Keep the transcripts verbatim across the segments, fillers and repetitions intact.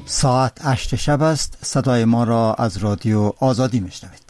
ساعت هشت شب است. صدای ما را از رادیو آزادی میشنوید.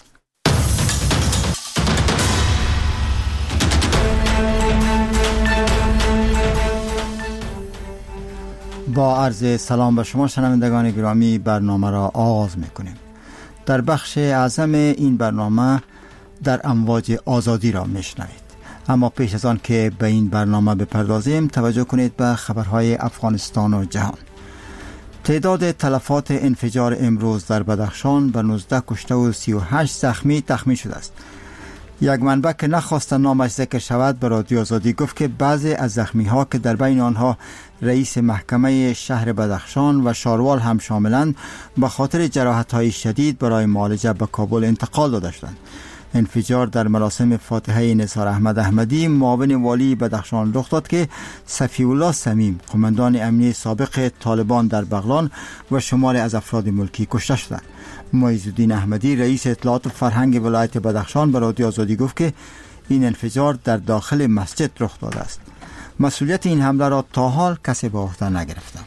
با عرض سلام به شما شنوندگان گرامی برنامه را آغاز میکنیم. در بخش اعظم این برنامه در امواج آزادی را میشنوید. اما پیش از آن که به این برنامه بپردازیم توجه کنید به خبرهای افغانستان و جهان. تعداد تلفات انفجار امروز در بدخشان به نوزده کشته و سی و هشت زخمی تخمین شده است. یک منبع که نخواست نامش ذکر شود به رادیو آزادی گفت که بعضی از زخمی ها که در بین آنها رئیس محکمه شهر بدخشان و شاروال هم شاملند به خاطر جراحت های شدید برای معالجه به کابل انتقال داده شدند. انفجار در مراسم فاتحه نثار احمد احمدی معاون والی بدخشان رخ داد که صفی الله صمیم قماندان امنیه سابق طالبان در بغلان و شماری از افراد ملکی کشته شدند. معیز الدین احمدی رئیس اطلاعات و فرهنگ ولایت بدخشان به رادیو آزادی گفت که این انفجار در داخل مسجد رخ داده است. مسئولیت این حمله را تا حال کسی به عهده نگرفته.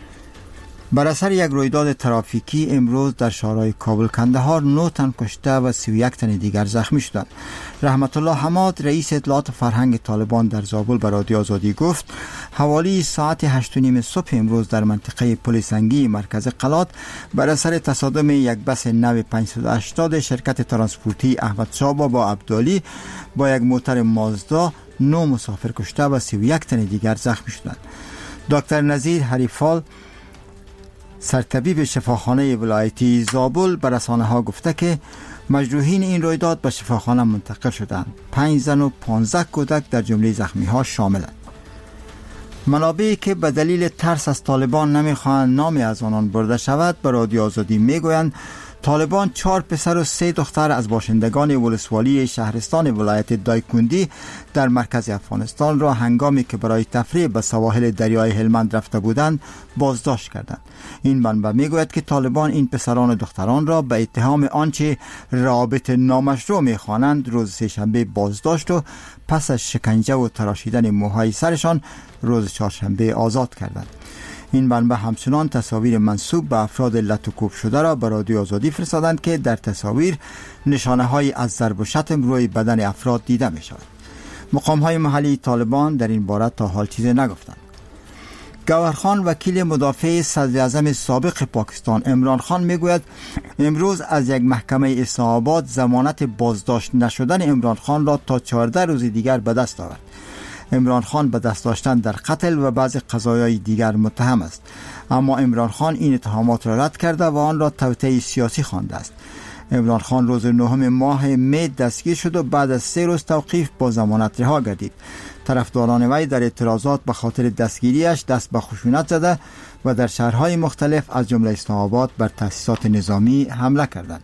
بر اثر یک رویداد ترافیکی امروز در شهرهای کابل کندهار نه تن کشته و سی و یک تن دیگر زخمی شدند. رحمت الله حماد رئیس اطلاعات فرهنگ طالبان در زابل به رادیو آزادی گفت حوالی ساعت هشت و نیم صبح امروز در منطقه پل سنگی مرکز قلات بر اثر تصادم یک بس نو پانصد و هشتاد شرکت ترانسپورتی احمد شاه با عبدالی با یک موتر مازدا نه مسافر کشته و سی و یک تن دیگر زخمی شدند. دکتر نظیر حریفال سرطبیب شفاخانه ولایتی زابل به رسانه ها گفته که مجروحین این رویداد به شفاخانه منتقل شدند. پنج زن و پانزده کودک در جمله زخمی ها شاملند. منابعی که به دلیل ترس از طالبان نمیخواهند نامی از آنان برده شود به رادیو آزادی میگویند طالبان چهار پسر و سه دختر از باشندگان ولسوالی شهرستان ولایت دایکندی در مرکز افغانستان را هنگامی که برای تفریح به سواحل دریای هلمند رفته بودند بازداشت کردند. این منبع میگوید که طالبان این پسران و دختران را به اتهام آنچه رابط نامشروع میخوانند روز سه‌شنبه بازداشت و پس از شکنجه و تراشیدن موهای سرشان روز چهارشنبه آزاد کردند. این منبع همچنان تصاویر منسوب به افراد لطوکوب شده را به رادیو آزادی فرستادند که در تصاویر نشانه های از ضرب و شتم روی بدن افراد دیده می شود. مقام های محلی طالبان در این باره تا حال چیزی نگفتند. گوهر خان وکیل مدافع صدر اعظم سابق پاکستان عمران خان میگوید امروز از یک محکمه اسلام آباد ضمانت بازداشت نشدن عمران خان را تا چهارده روز دیگر به دست آورد. عمران خان به دست داشتن در قتل و بعضی قضایای دیگر متهم است، اما عمران خان این اتهامات را رد کرده و آن را توطئه سیاسی خوانده است. عمران خان روز نهم ماه می دستگیر شد و بعد از سه روز توقیف با ضمانت رها گردید. طرفداران وی در اعتراضات به خاطر دستگیریش دست به خشونت زده و در شهرهای مختلف از جمله اسلام آباد بر تأسیسات نظامی حمله کردند.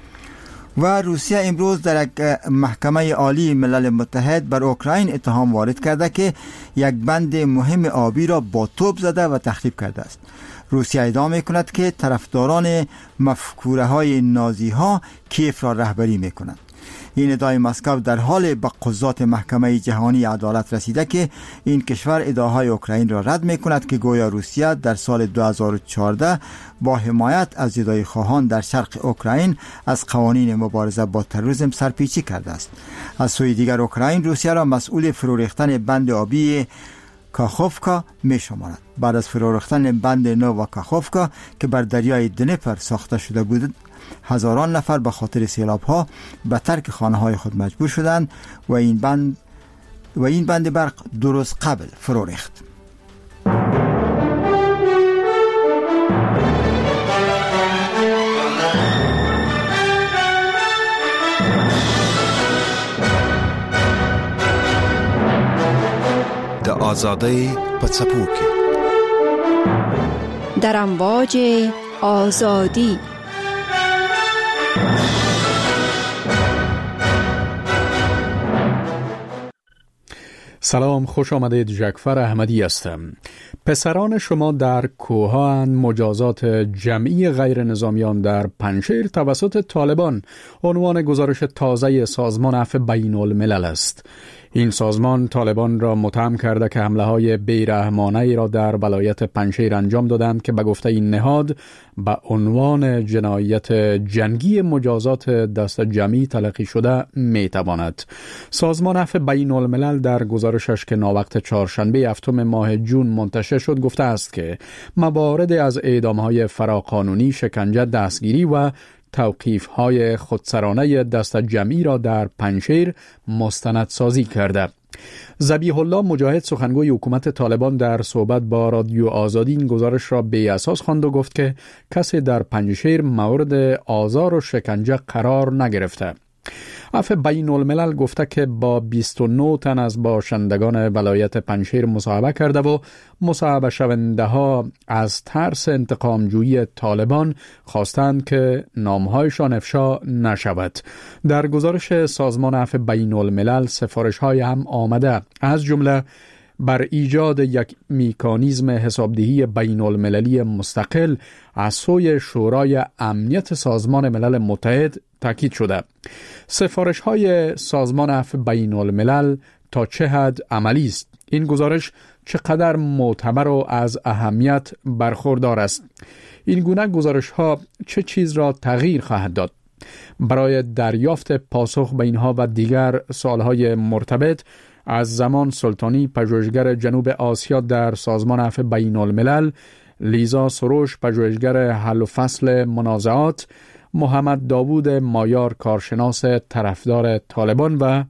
و روسیه امروز در یک محکمه عالی ملل متحد بر اوکراین اتهام وارد کرده که یک بند مهم آبی را با توپ زده و تخریب کرده است. روسیه ادعا می‌کند که طرفداران مفکوره های نازی ها کیف را رهبری می‌کنند. این ادعای مسکو در حال به قضات محکمه جهانی عدالت رسیده که این کشور ادعاهای اوکراین را رد می‌کند که گویا روسیه در سال دو هزار و چهارده با حمایت از زدایی خواهان در شرق اوکراین از قوانین مبارزه با تروریسم سرپیچی کرده است. از سوی دیگر اوکراین روسیه را مسئول فرو ریختن بند آبی کاخوفکا می شمارد. بعد از فرو ریختن بند نو کاخوفکا که بر دریای دنیپر ساخته شده بود، هزاران نفر به خاطر سیلاب ها به ترک خانه های خود مجبور شدند و این بند و این بند برق دو روز قبل فرو ریخت. د آزادۍ په څپو کې در امواج آزادی. سلام، خوش آمدید. جعفر احمدی هستم. پسران شما در کوهان مجازات جمعی غیر نظامیان در پنجشیر توسط طالبان عنوان گزارش تازه سازمان عفو بین الملل است. این سازمان طالبان را متهم کرده که حمله های بیرحمانه ای را در ولایت پنجشیر انجام دادند که به گفته این نهاد به عنوان جنایت جنگی مجازات دست جمعی تلقی شده می تواند. سازمان عفو بین الملل در گزارشش که ناوقت چهارشنبه هفتم ماه جون منتشر شد گفته است که موارد از اعدام‌های فراقانونی، شکنجه، دستگیری و توقیف‌های خودسرانه دست جمعی را در پنجشیر مستندسازی کرده. ذبیح الله مجاهد سخنگوی حکومت طالبان در صحبت با رادیو آزادی این گزارش را بی اساس خواند و گفت که کسی در پنجشیر مورد آزار و شکنجه قرار نگرفته. عفو بین الملل گفته که با بیست و نه تن از باشندگان ولایت پنجشیر مصاحبه کرده و مصاحبه شونده ها از ترس انتقام جویی طالبان خواستند که نامهایشان افشا نشود. در گزارش سازمان عفو بین الملل سفارش های هم آمده، از جمله بر ایجاد یک مکانیزم حسابدهی بین المللی مستقل از سوی شورای امنیت سازمان ملل متحد تاکید شده. سفارش های سازمان عفو بین الملل تا چه حد عملی است؟ این گزارش چقدر معتبر و از اهمیت برخوردار است؟ این گونه گزارش ها چه چیز را تغییر خواهد داد؟ برای دریافت پاسخ به اینها و دیگر سوالهای مرتبط از زمان سلطانی، پژوهشگر جنوب آسیا در سازمان عفو بین الملل، لیزا سروش پژوهشگر حل و فصل منازعات، محمد داوود مایار کارشناس طرفدار طالبان و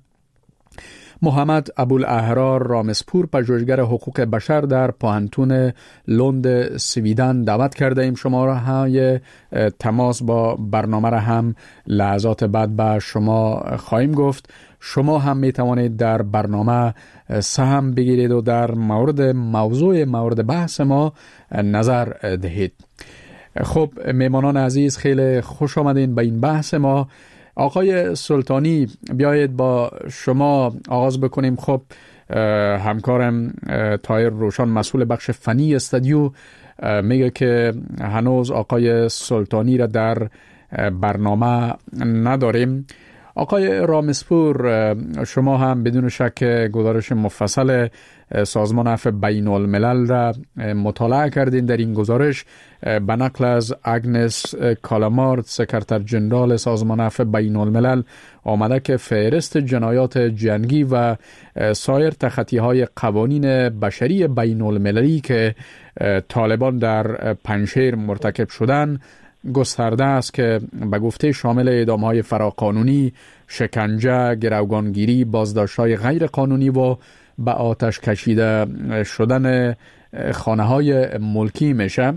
محمد ابوالاحرار رامسپور پژوهشگر حقوق بشر در پوهنتون لند سویدن دعوت کرده ایم. شماره های تماس با برنامه را هم لحظات بعد به شما خواهیم گفت. شما هم می توانید در برنامه سهم بگیرید و در مورد موضوع مورد بحث ما نظر دهید. خب میمانان عزیز، خیلی خوش آمدین به این بحث ما. آقای سلطانی، بیایید با شما آغاز بکنیم. خب همکارم طاهر روشن مسئول بخش فنی استودیو میگه که هنوز آقای سلطانی را در برنامه نداریم. آقای رامسپور، شما هم بدون شک گزارش مفصل سازمان عفو بین الملل را مطالعه کردین. در این گزارش به نقل از اگنس کالامارد، سکرتر جنرال سازمان عفو بین الملل، آمده که فهرست جنایات جنگی و سایر تخطی‌های قوانین بشری بین المللی که طالبان در پنجشیر مرتکب شدند گسترده است که به گفته شامل اعدام‌های فراقانونی، شکنجه، گروگانگیری، بازداشت‌های غیر قانونی و به آتش کشیده شدن خانه‌های ملکی میشه.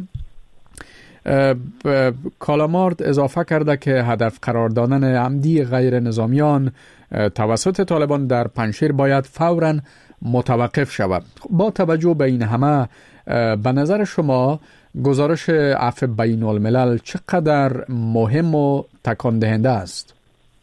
کالامارد اضافه کرده که هدف قرار دادن عمدی غیر نظامیان توسط طالبان در پنجشیر باید فوراً متوقف شود. با توجه به این همه، به نظر شما گزارش عفو بین الملل چقدر مهم و تکان دهنده است؟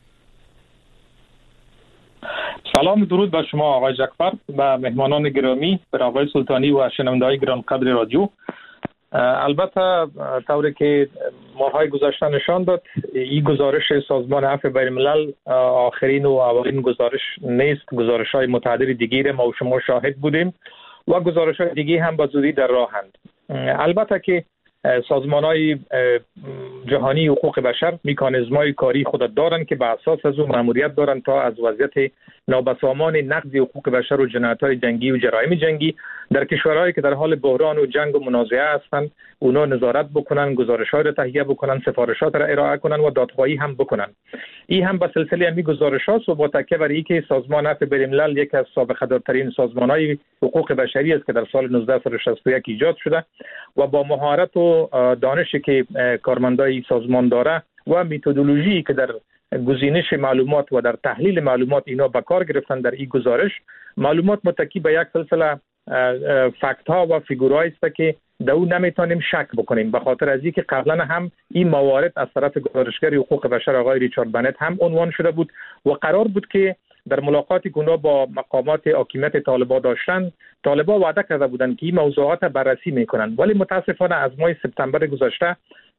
سلام، درود بر شما آقای جعفر و مهمانان گرامی، بر آقای سلطانی و شنونده‌های گران قدر رادیو. البته طوری که ماهای گذشته نشان داد، این گزارش سازمان عفو بین الملل آخرین و اولین گزارش نیست. گزارش‌های متعدد دیگه ما و شما شاهد بودیم و گزارش‌های دیگه هم با زودی در راهند. البته که سازمان‌های جهانی حقوق بشر مکانیزم‌های کاری خود دارند که به اساس از اون مأموریت دارند تا از وضعیت نابسامان نقض حقوق بشر و جنایت‌های جنگی و جرایم جنگی در کشورهایی که در حال بحران و جنگ و منازعه هستند اونا نظارت بکنن، گزارش‌ها را تهیه بکنن، سفارشات را ارائه کنن و دادخواهی هم بکنن. این هم به سلسله همین گزارش‌هاست و با تکیه بر اینکه سازمان عفو بین الملل یک از سابقه‌دارترین سازمان‌های حقوق بشری است که در سال نوزده شصت و یک ایجاد شده و با مهارت و دانشی که کارمندای سازمان داره و متدولوژی که در گزینش معلومات و در تحلیل معلومات اینا به کار گرفتن در این گزارش، معلومات متکی به یک سلسله فکت ها و فیگورایی است که در اون نمیتونیم شک بکنیم، به خاطر از اینکه قبلا هم این موارد از طرف گزارشگر حقوق بشر آقای ریچارد بنت هم عنوان شده بود و قرار بود که در ملاقاتی که اونا با مقامات حاکمیت طالبا داشتن، طالبا وعده کرده بودند که این موضوعات بررسی میکنن، ولی متاسفانه از ماه سپتامبر گذشته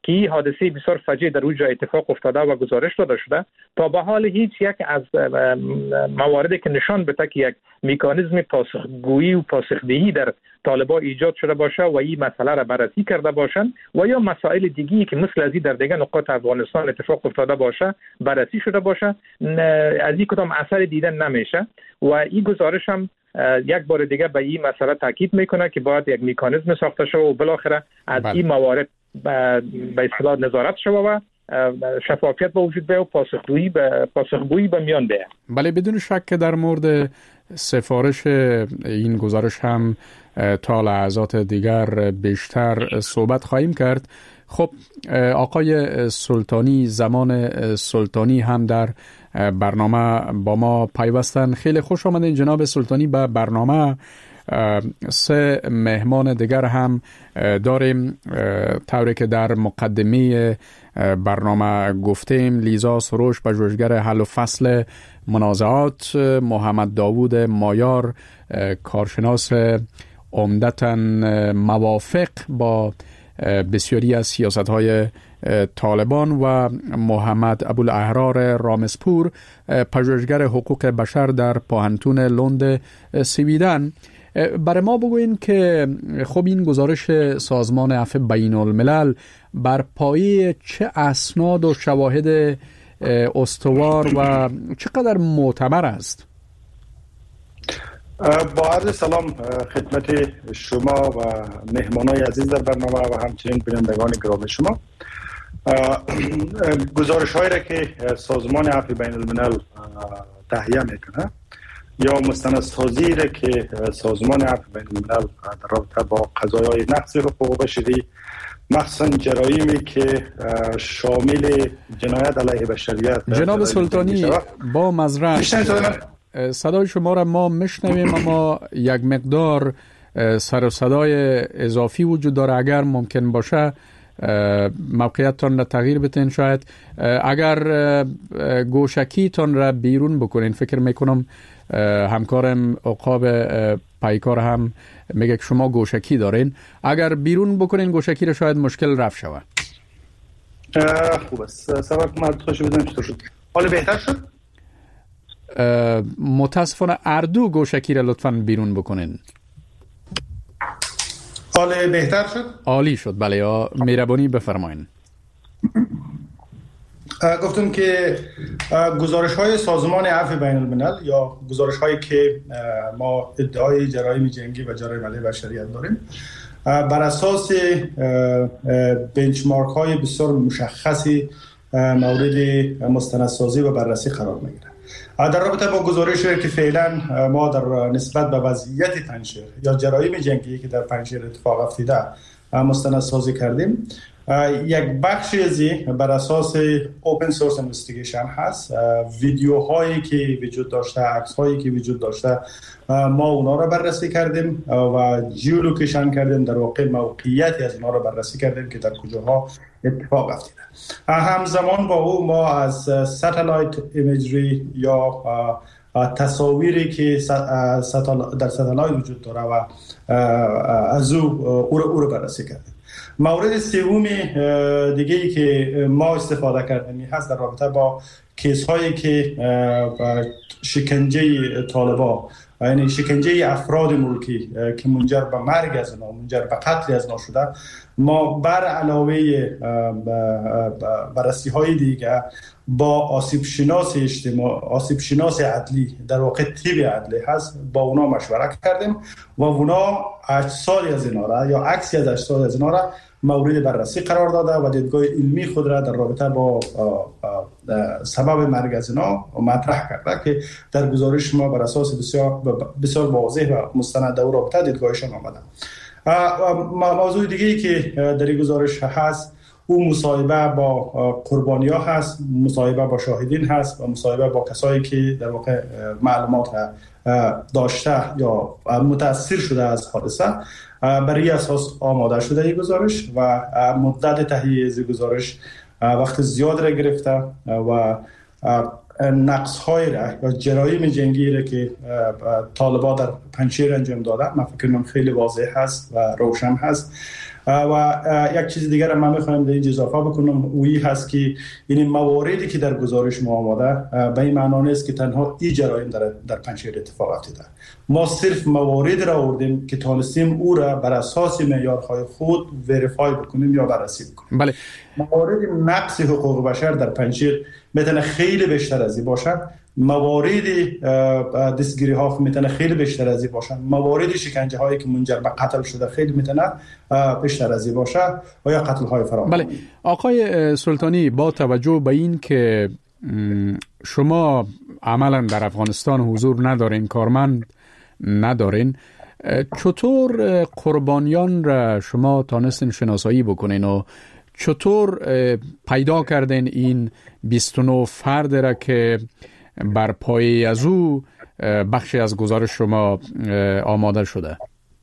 که این حادثه بسیار فجیع در اونجا اتفاق افتاده و گزارش داده شده. تا به حال هیچ یک از مواردی که نشان بده که یک مکانیزم پاسخگویی و پاسخدهی در طالبان ایجاد شده باشه و این مسئله را بررسی کرده باشند و یا مسائل دیگه‌ای که مثل از این در دیگر نقاط افغانستان اتفاق افتاده باشه بررسی شده باشه، از این کدام اثر دیدن نمیشه و این گزارش هم یک بار دیگه به این مسئله تاکید میکنه که باید یک مکانیزم ساخته شود و بالاخره از این موارد به اصطلاح نظارت شود و شفافیت به وجود بیاید و پاسخگویی به پاسخگویی به میان بیاید. بله، بدون شک که در مورد سفارش این گزارش هم تا لحظات دیگر بیشتر صحبت خواهیم کرد. خب آقای سلطانی، زمان سلطانی هم در برنامه با ما پیوستن. خیلی خوش آمدین جناب سلطانی به برنامه. سه مهمان دیگر هم داریم، طوری که در مقدمه برنامه گفتیم. لیزا سروش، پژوهشگر حل و فصل منازعات، محمد داوود مایار، کارشناس عمدتاً موافق با بسیاری از سیاست‌های طالبان، و محمد ابوالاحرار رامسپور، پژوهشگر حقوق بشر در پوهنتون لند سویدن. برای ما بگوین که خب این گزارش سازمان عفو بین الملل بر پایه چه اسناد و شواهد استوار و چقدر معتبر است؟ با عرض سلام خدمت شما و مهمانای عزیز در برنامه و همچنین بینندگان گرامی شما. گزارش هایی را که سازمان عفو بین الملل تهیه میکنه یا مستندسازی را که سازمان عفو بین الملل در رابطه با قضایای نقض حقوق بشری، مخصوصا جرایمی که شامل جنایت علیه بشریت. جناب سلطانی، با معذرت صدای شما را ما میشنویم اما یک مقدار سر و صدای اضافی وجود داره. اگر ممکن باشه موقعیتتان را تغییر بتین. شاید اگر گوشکیتان را بیرون بکنین، فکر میکنم همکارم عقاب پایکار هم میگه که شما گوشکی دارین، اگر بیرون بکنین گوشکی را شاید مشکل رفع شود. خوب است. سبب مردخوش بدونم چطور شد؟ حالا بهتر شد؟ متاسفانه اردو گوشکی را لطفاً بیرون بکنین. حالا بهتر شد؟ عالی شد. بله، یا مهربانی بفرمایین. گفتم که گزارش های سازمان عفو بین الملل یا گزارش هایی که ما ادعای جرایم جنگی و جرایم علیه بشریت داریم بر اساس بنچمارک های بسیار مشخصی مورد مستندسازی و بررسی قرار میگیره. در رابطه با گزارشی که فعلا ما در نسبت به وضعیت پنجشیر یا جرایم جنگی که در پنجشیر اتفاق افتاده مستندسازی کردیم، یک بخش ازی بر اساس اوپن سورس اینوستیگیشن هست. ویدیوهایی که وجود داشته، عکس‌هایی که وجود داشته، ما اونا رو بررسی کردیم و جیولوکیشن کردیم، در واقع موقعیتی از اونا رو بررسی کردیم که در کجاها اتفاق افتاده. همزمان با او ما از ساتلایت ایمیجری یا تصاویری که در ساتلایت وجود داره و از او او رو بررسی کردیم. مورد سوم دیگه ای که ما استفاده کردیم هست در رابطه با کیس هایی که شکنجه طالبان، یعنی شکنجه افراد ملکی که منجر به مرگ از اونا، منجر به قتل از اونا شده. ما بر علاوه بررسی های دیگه با آسیب شناس اجتماع، آسیب شناس عدلی، در واقع تیب عدلی هست، با اونا مشورت کردیم و اونا اجسادی از اینا را یا عکسی از اجساد از اینا را مورد بررسی قرار داده و دیدگاه علمی خود را در رابطه با سبب مرگ از اینا مطرح کرده که در گزارش ما بر اساس بسیار بسیار واضح و مستند در رابطه دیدگاهشان آمده. موضوع دیگه‌ای که در این گزارش هست او مصاحبه با قربانی‌ها هست، مصاحبه با شاهدین هست و مصاحبه با کسایی که در واقع معلومات داشته یا متاثر شده از حادثه. برای اساس آماده شده این گزارش و مدت تهیه این گزارش وقت زیاد را گرفته و نقص‌های را یا جرایم جنگی را که طالبان در پنجشیر انجام داده من فکر کنم خیلی واضح هست و روشن هست. و یک چیز دیگر من میخوایم در این اضافه بکنم، اویی هست که این مواردی که در گزارش ما آمده به این معنا نیست که تنها این جرایم در در پنجشیر اتفاق افتاده. ما صرف موارد را آوردیم که تانستیم او را بر اساس معیارهای خود وریفای بکنیم یا بررسی بکنیم. بله. موارد نقض حقوق بشر در پنجشیر میتونه خیلی بیشتر از این باشد. موارد دستگیری ها میتونه خیلی بیشتر از این باشن. موارد شکنجه هایی که منجر به قتل شده خیلی میتونه بیشتر از این باشه و یا قتل های فراوان. بله آقای سلطانی، با توجه به این که شما عملا در افغانستان حضور ندارین، کارمند ندارین، چطور قربانیان را شما تانستین شناسایی بکنین و چطور پیدا کردین این بیست و نه فرد را که بر پایه از او بخشی از گزارش شما آماده شده؟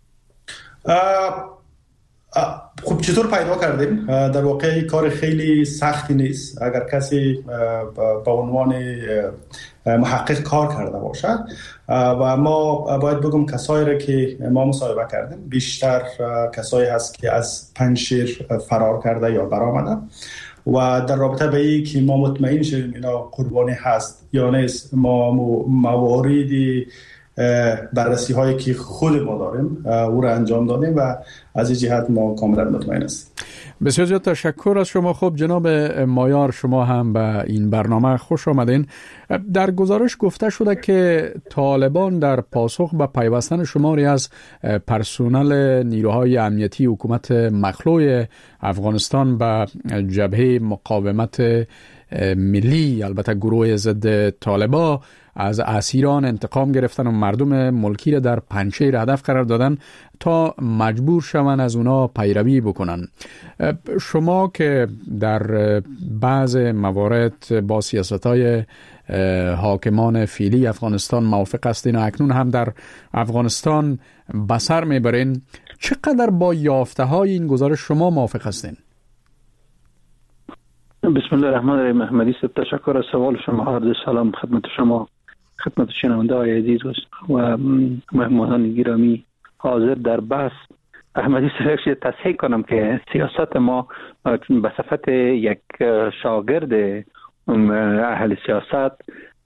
خب چطور پیدا کردیم؟ در واقع کار خیلی سختی نیست. اگر کسی با عنوان محقق کار کرده باشد و ما باید بگم کسایی را که ما مصاحبه کردیم بیشتر کسایی هست که از پنجشیر فرار کرده یا برآمده و در رابطه به این که ما مطمئن شدیم اینا قربانی هست یا نیست، ما مواردی بررسی هایی که خود ما داریم او را انجام دادیم و از این جهت ما کاملا مطمئن هستیم. بسیار زیاد تشکر از شما. خب جناب مایار، شما هم به این برنامه خوش آمدین. در گزارش گفته شده که طالبان در پاسخ به پیوستن شماری از پرسنل نیروهای امنیتی حکومت مخلوع افغانستان به جبهه مقاومت ملی، البته گروه ضد طالبان، از اسیران انتقام گرفتن و مردم ملکی را در پنجشیر هدف قرار دادن تا مجبور شوند از اونا پیروی بکنن. شما که در بعض موارد با سیاست‌های حاکمان فعلی افغانستان موافق هستین و اکنون هم در افغانستان بسر میبرین، چقدر با یافته‌های این گزارش شما موافق هستین؟ بسم الله الرحمن الرحیم. محمدی صاحب، تشکر از سوال شما. عرض سلام خدمت شما، خدمت شنونده های عزیز و مهمانان گرامی حاضر در بحث. احمدی صاحب، تصحیح کنم که سیاست ما به صفت یک شاگرد اهل سیاست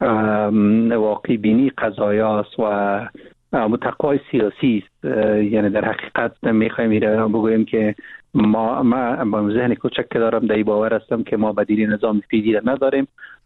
واقع بینی قضایاست و متقای سیاسی است. یعنی در حقیقت میخوایم ایره بگوییم که ما ما با ذهن کوچک که دارم در این باور هستم که ما بدیل نظام فعلی نداریم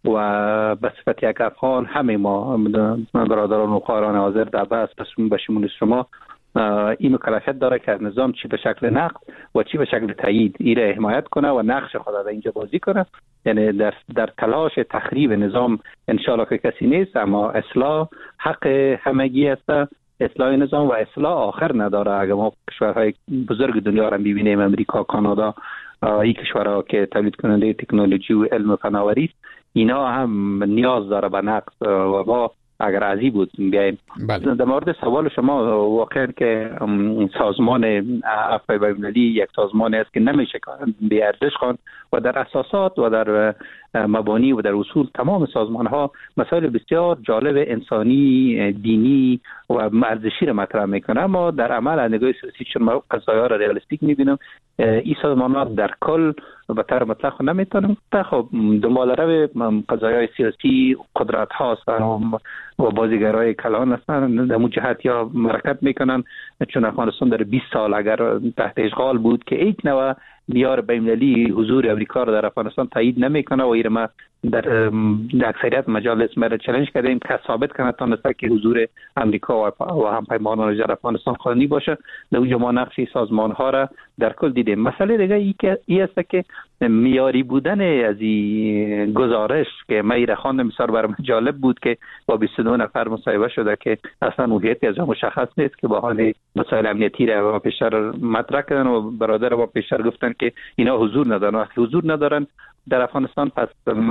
و به صفت یک افغان همه ما برادران و خواهران حاضر در بحث به شمول شما این مکلفیت داره که نظام چی به شکل نقد و چی به شکل تایید ایره حمایت کنه و نقش خود در اینجا بازی کنه. یعنی در در تلاش تخریب نظام انشالله که کسی نیست، اما اصلاح حق همگی است. اصلاح نظام و اصلاح آخر نداره. اگر ما کشورهای بزرگ دنیا را ببینیم، امریکا، کانادا، این کشورها که تولید کننده تکنولوژی و علم و فناوری، اینا هم نیاز داره به نقد و ما اگر ازی بود بیایم. بله. در مورد سوال شما، واقعا که سازمان عفو بین‌المللی یک سازمان است که نمیشه بی ارزش خواند و در اساسات و در مبانی و در اصول تمام سازمان ها مسائل بسیار جالب انسانی، دینی و ارزشی را مطرح میکنه، اما در عمل از نگاه سیاسی چون ما قضایا را ریالیستیک میبینم، این سازمان ها در کل به طور مطلق نمیتونم خب دنبال رو قضایای سیاسی قدرت هاستن و بازیگرای کلان هستن. در اون جهت یا مرکب میکنن، چون افغانستان در بیست سال اگر تحت اشغال بود که هیچ نوع میار بین‌المللی حضور امریکا را در افغانستان تایید نمیکنه و ایره ما در اکثریت مجالس ما چالش کردیم که ثابت کنه تونسته که حضور امریکا و همپیمانان در افغانستان قانونی باشه. در اونجا ما نقش سازمان ها را در کل دیدیم. مسئله دیگه ای که ای است که میاری بودن از این گزارش که من ایره خواندم بسیار برام جالب بود که با بیست و دو نفر مصاحبه شده که اصلا هویتی از مشخص نیست که با حال مسائل امنیتی را پیشتر مطرح کردن و برادر ما پیشتر گفتن که اینا حضور ندارن. وقتی حضور ندارن در افغانستان پس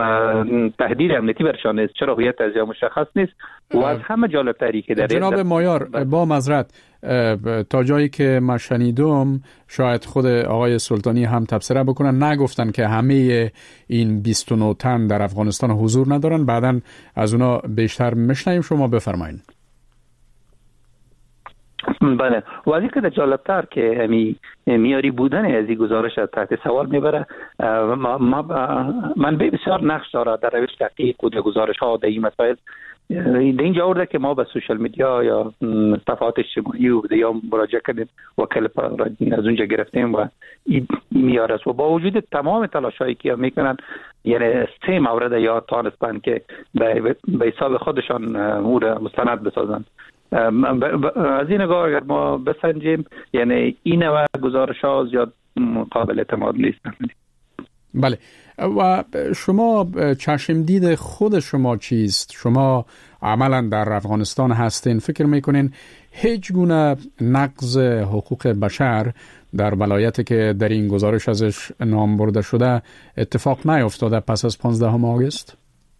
تهدید امنیتی برشان است، چرا هویت از مشخص نیست. و از همه جالب تری که در جناب مایار با معذرت تا جایی که من شنیدم، شاید خود آقای سلطانی هم تبصره بکنن، نگفتن که همه این بیست و نه تن در افغانستان حضور ندارن. بعداً از اونا بیشتر میشنویم. شما بفرمایید. بله، ولی که جالبتر که همی میاری بودن از این گزارش تحت سوال میبره. من به بسیار نقش داره در روش تحقیق و گزارش ها در این مسائل. در اینجا آورده که ما به سوشال میدیا یا صفحات اجتماعی و یا مراجعه کردیم و کلیپ از اونجا گرفتیم و میاره و با وجود تمام تلاشایی که میکنن، یعنی سه مورد یا تانستن که به حساب خودشان او را مستند بسازن. از این نگاه اگر ما بسنجیم، یعنی این نوع گزارش ها زیاد قابل اعتماد نیستند. بله، و شما چشمدید خود شما چیست؟ شما عملا در افغانستان هستین، فکر میکنین هیچ گونه نقض حقوق بشر در ولایتی که در این گزارش ازش نام برده شده اتفاق نیفتاده پس از پانزدهم آگوست؟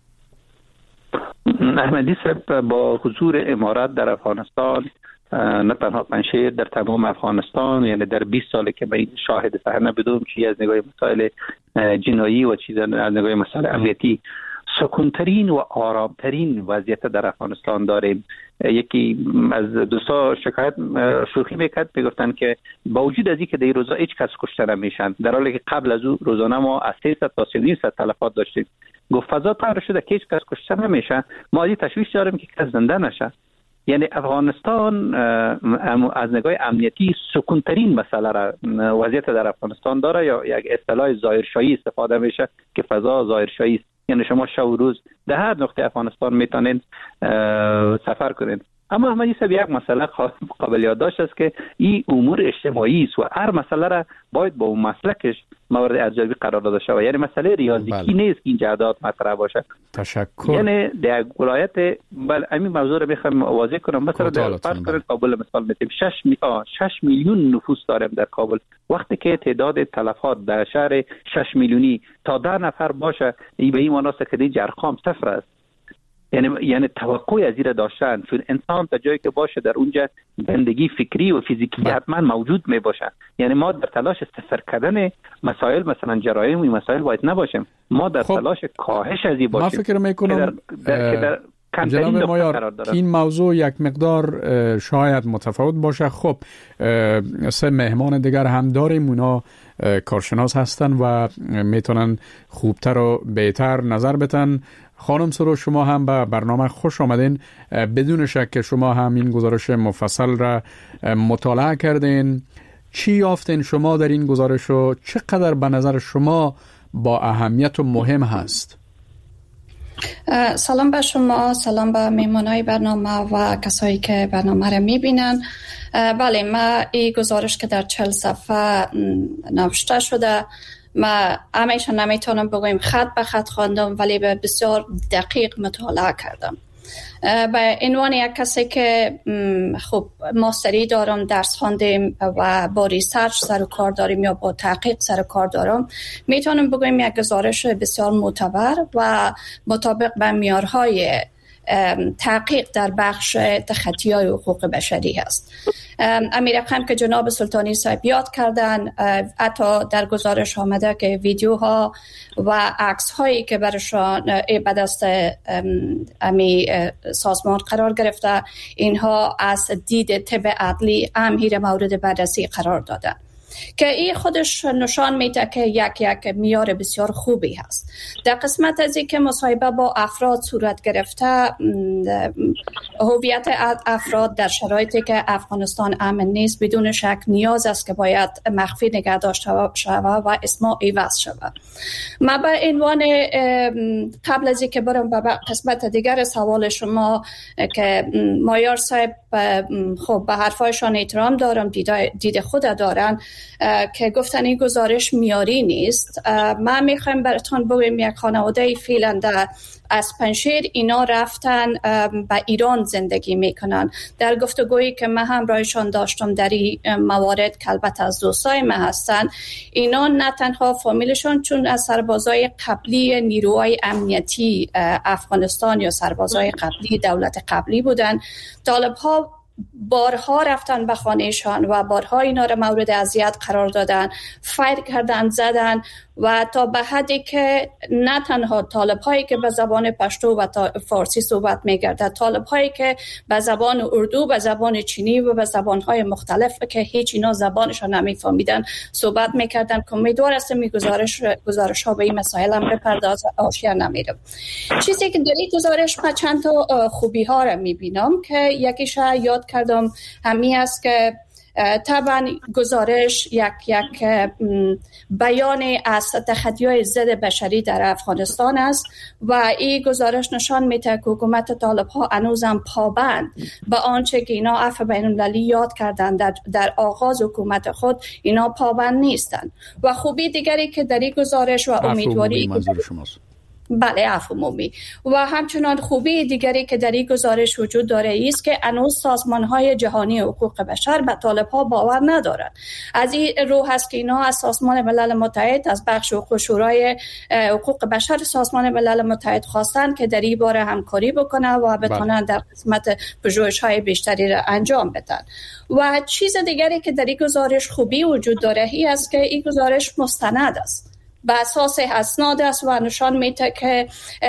احمدی صاحب با حضور امارات در افغانستان، نه تنها پنجشیر، در تمام افغانستان، یعنی در بیست ساله که من شاهد صحنه بدم چی از نگاه مسائل جنایی و چیز از نگاه مسائل امنیتی سکونترین و آرامترین وضعیت در افغانستان داریم. یکی از دوستا شکایت شوخی میکرد، میگفتن که با وجود از این که در این روزا هیچ کس کشته نمیشن، در حالی که قبل از او روزانه ما از سیصد تا سیصد تلفات داشتیم. گفت فضا طور شده که هیچ کس کشته نمیشه، ما از تشویش داریم که کس زنده نشه. یعنی افغانستان از نگاه امنیتی سکونترین مسئله را وضعیت در افغانستان داره، یا یک اصطلاح ظاهرشاهی استفاده میشه که فضا ظاهرشاهی است. یعنی شما شب و روز در هر نقطه افغانستان میتونید سفر کنید. اما احمدی صاحب یک مسئله قابل یادداشت است که این امور اجتماعی است و هر مسئله را باید با اون مسلکش مورد ارزیابی قرار داده شود. یعنی مسئله ریاضیکی بله. نیست که این جهادات مطرح باشه. تشکر. یعنی در ولایت بله همین موضوع رو میخوام واضح کنم. مثلا در فرض کنید کابل مثال میتیم شش می... شش میلیون نفوس داریم در کابل. وقتی که تعداد تلفات در شهر شش میلیونی تا ده نفر باشه، این به این معنی است که دیگر ارقام صفر است. یعنی یعنی توقعی از این داشتن، چون انسان تا جایی که باشه در اونجا زندگی فکری و فیزیکی حتما موجود می باشه. یعنی ما در تلاش صفر کردن مسائل مثلا جرایم و مسائل باید نباشیم، ما در خب. تلاش کاهش از این باشیم. ما فکر میکنم در, در جناب مایار این موضوع یک مقدار شاید متفاوت باشه. خب سه مهمان دیگر هم داریم، اونا کارشناس هستن و میتونن خوبتر و بهتر نظر بدن. خانم سرو، شما هم به برنامه خوش آمدین. بدون شک که شما هم این گزارش مفصل را مطالعه کردین. چی یافتین شما در این گزارش و چقدر به نظر شما با اهمیت و مهم هست؟ سلام به شما، سلام به مهمانای برنامه و کسایی که برنامه را میبینن. بله، ما این گزارش که در چهل صفحه نوشته شده، ما همیشه نمیتونم بگویم خط به خط خواندم، ولی به بسیار دقیق مطالعه کردم. به عنوان یک کسی که خب ماستری دارم، درس خواندیم و با ریسرچ سر و کار داریم یا با تحقیق سر و کار دارم، میتونم بگویم یک گزارش بسیار معتبر و مطابق به معیارهای تحقیق در بخش تخطی‌های حقوق بشری است. امیر افخم که جناب سلطانی صاحب یاد کردن، حتی در گزارش آمده که ویدیوها و عکس هایی که برشان به دست امی سازمان قرار گرفته، اینها از دید طب عدلی امیر مورد بررسی قرار دادن که این خودش نشان میده که یک یک معیار بسیار خوبی هست. در قسمت از این که مصاحبه با افراد صورت گرفته، هویت افراد در شرایطی که افغانستان امن نیست بدون شک نیاز است که باید مخفی نگه داشته شود و اسم عوض شود. من به عنوان قبل از اینکه برم به قسمت دیگر سوال شما که مایار صاحب خب به حرفایشان احترام دارم، دید خود دارن که گفتن این گزارش معیاری نیست. من میخوایم براتون بگم یک خانواده فعلا از پنجشیر اینا رفتن به ایران زندگی میکنن. در گفتگویی که من همراهشان داشتم در این موارد که البته از دوستای من هستن، اینا نه تنها فامیلشون چون از سربازای قبلی نیروهای امنیتی افغانستان یا سربازای قبلی دولت قبلی بودن، طالب‌ها بارها رفتن به خانهشان و بارها اینا را مورد اذیت قرار دادن، فایر کردن، زدن و تا به حدی که نه تنها طالب هایی که به زبان پشتو و فارسی صحبت می‌کردند، طالب هایی که به زبان اردو، به زبان چینی و به زبان های مختلف که هیچ اینا زبانشان نمی‌فهمیدن صحبت می‌کردن. که امیدوار هستم می گزارش گزارش ها به این مسائل هم بپردازه، آشیا نمیره. چیزی که در این گزارش من چند تا خوبی ها را می‌بینم که یکیش یاد کردم همین است که طبعا گزارش یک یک بیان از تخطی‌های ضد بشری در افغانستان است و این گزارش نشان میده که حکومت طالب ها هنوزم پابند به آنچه که اینا عفو بین المللی یاد کردند در, در آغاز حکومت خود، اینا پابند نیستند. و خوبی دیگری که در این گزارش و امیدواری بله عفو عمومی و همچنان خوبی دیگری که در این گزارش وجود داره است که هنوز سازمان‌های جهانی حقوق بشر به طالب‌ها باور ندارند. از این رو هست که اینا از سازمان ملل متحد، از بخش حقوق شورای حقوق بشر سازمان ملل متحد خواستن که در این باره همکاری بکنه و بتونن در قسمت پژوهش‌های بیشتری را انجام بدن. و چیز دیگری که در این گزارش خوبی وجود داره ای است که این گزارش مستند است، به اساس اسناد است و نشان میده که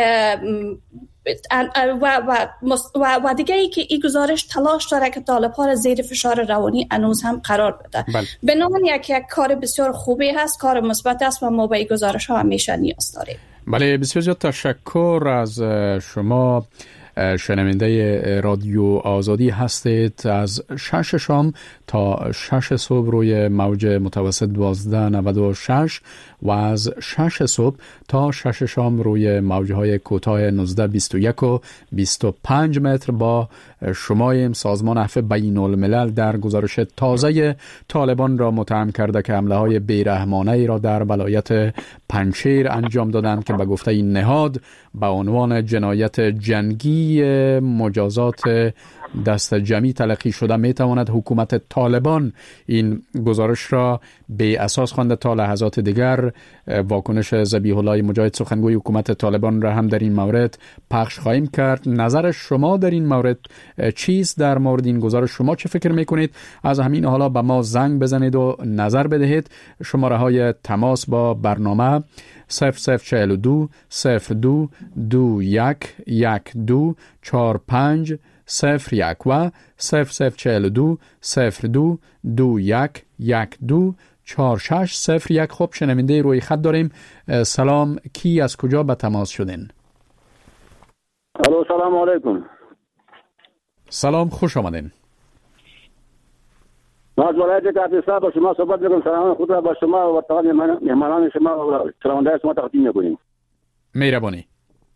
و و و, و دیگه ای که این گزارش تلاش داره که طالب‌ها را زیر فشار روانی هنوز هم قرار بده. به نوع یک یک کار بسیار خوبی هست، کار مثبت است و ما به این گزارش ها همیشه نیاز داریم. بله، بسیار زیاد تشکر از شما. شنونده رادیو آزادی هستید. از شش شام تا شش صبح روی موج متوسط دوازده نود و شش و از شش صبح تا شش شام روی موجهای کوتاه نوزده بیست و یک و بیست و پنج متر با شمایم. سازمان عفو بین الملل در گزارش تازه طالبان را متهم کرده که حمله های بیرحمانه ای را در ولایت پنجشیر انجام دادند که به گفته این نهاد به عنوان جنایت جنگی مجازات دست جمعی تلقی شده. می تواند حکومت طالبان این گزارش را به اساس خوانده. تا لحظات دیگر واکنش ذبیح الله مجاهد سخنگوی حکومت طالبان را هم در این مورد پخش خواهیم کرد. نظر شما در این مورد چیست؟ در مورد این گزارش شما چه فکر میکنید؟ از همین حالا به ما زنگ بزنید و نظر بدهید. شماره های تماس با برنامه صفر صفر چهل و دو صفر دو دو یک یک دو چهار پنج صفر یک و صفر صفر چهل و دو صفر دو دو یک یک دو چهار شش صفر یک. خب شنونده روی خط داریم. سلام، کی از کجا به تماس شدین؟ الو، سلام علیکم. سلام، خوش آمدین. ما از ولایت کافرستان با شما صحبت می‌کنم. سلام خود را با شما و تمام مهمانان شما و شنوندگان شما تقدیم می‌کنیم. مهربانی.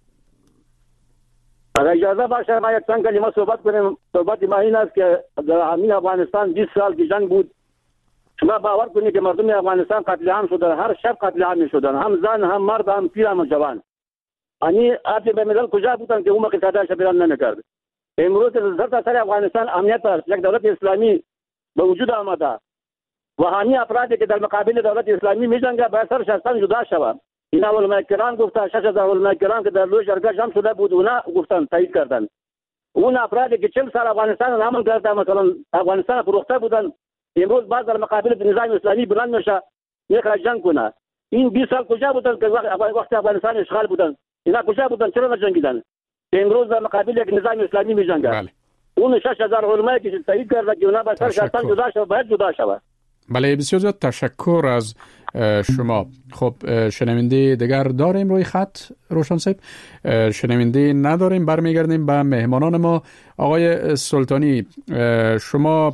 اگر اجازه باشه ما یک چند کلمه صحبت کنیم. صحبت ما این است که در همین افغانستان بیست سال که جنگ بود، شما باور کنید که مردم افغانستان قتل عام شدن، هر شب قتل عام شدن، هم زن هم مرد هم پیر هم جوان. یعنی عادی به ملل کجا بودن که اون موقع صدا شبیران نمی‌کرد. امروز در سراسر افغانستان امنیت است، یک دولت اسلامی به وجود آمده و همین افرادی که در مقابل دولت اسلامی می‌جنگند باید سرش هستن جدا شوند. این علماء کرام گفتن، شش هزار علماء کرام که در لوی جرگه جمع شده بود اونا گفتن، تایید کردن. اون افرادی که چهل سال افغانستان را امن کردن، مثلا افغانستان فروخته بودن، امروز باز در مقابل نظام اسلامی بلند میشه میخواد جنگ کنه. این بیست سال کجا بودن که وقت افغانستان اشغال بودن؟ اینا کجا بودن؟ چرا نجنگیدن؟ امروز در مقابل یک نظام اسلامی میجنگن. بله. اون شش هزار علماء که تایید کرده که اونا باید سرش هستن جدا شود، باید جدا شود. بله، بسیار زیاد تشکر از شما. خب شنونده دیگر داریم روی خط روشن صاحب؟ شنونده نداریم. برمیگردیم به مهمانان ما. آقای سلطانی، شما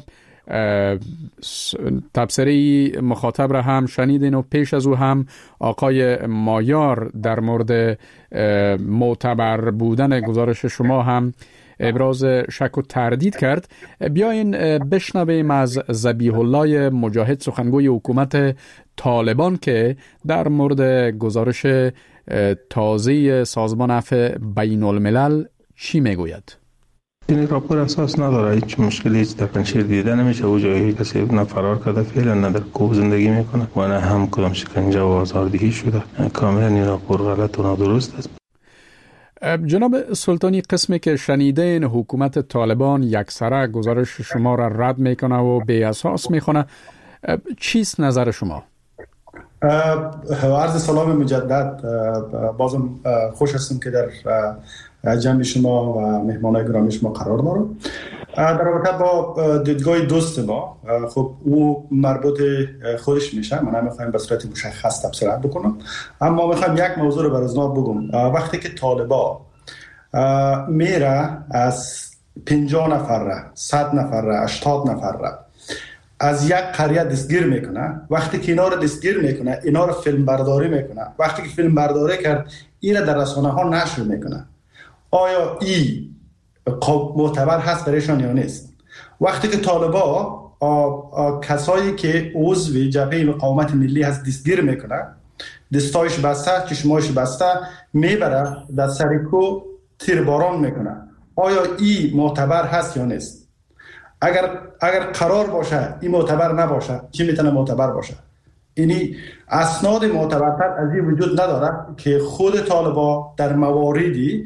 تبصره مخاطب را هم شنیدین و پیش از او هم آقای مایار در مورد معتبر بودن گزارش شما هم ابراز شک و تردید کرد. بیاین بشنویم از ذبیح الله مجاهد سخنگوی حکومت طالبان که در مورد گزارش تازه سازمان عفو بین الملل چی میگوید. این راپور اساس نداره، هیچ مشکلی هیچ در پنجشیر دیده نمیشه. او جایی کسی نه فرار کرده فعلا، نه در کوه زندگی میکنه و نه هم کدام شکنجه و آزاردهی شده. کاملا این راپور غلط و نادرست است. جناب سلطانی، قسمی که شنیدین حکومت طالبان یکسره گزارش شما را رد میکنه و بی اساس میخونه، چیست نظر شما؟ عرض سلام مجدد. بازم خوش هستم که در جمع شما و مهمانای گرامی شما قرار دارم. در رابطه با دیدگاه دوست ما، خب او مربوط خودش میشه، من نمیخوایم به صورت مشخص تفسیر بکنم، اما میخوایم یک موضوع رو برازنا بگم. وقتی که طالبا میره از پنجاه نفر، صد نفر، هشتاد نفر از یک قریه دستگیر میکنه، وقتی که اینا رو دستگیر میکنه، اینا رو فیلم برداری میکنه، وقتی که فیلم برداری کرد این در رسانه ها نشر میکنه، آیا این معتبر هست برایشان یا نیست؟ وقتی که طالبا کسایی که عضو جبهه مقاومت ملی هست دستگیر میکنه، دستایش بسته، چشمایش بسته، میبره در سرکو تیرباران میکنه، آیا این معتبر هست یا نیست؟ اگر اگر قرار باشه این معتبر نباشه، چی میتونه معتبر باشه؟ اینی اسناد معتبرتر از این وجود نداره که خود طالبا در مواردی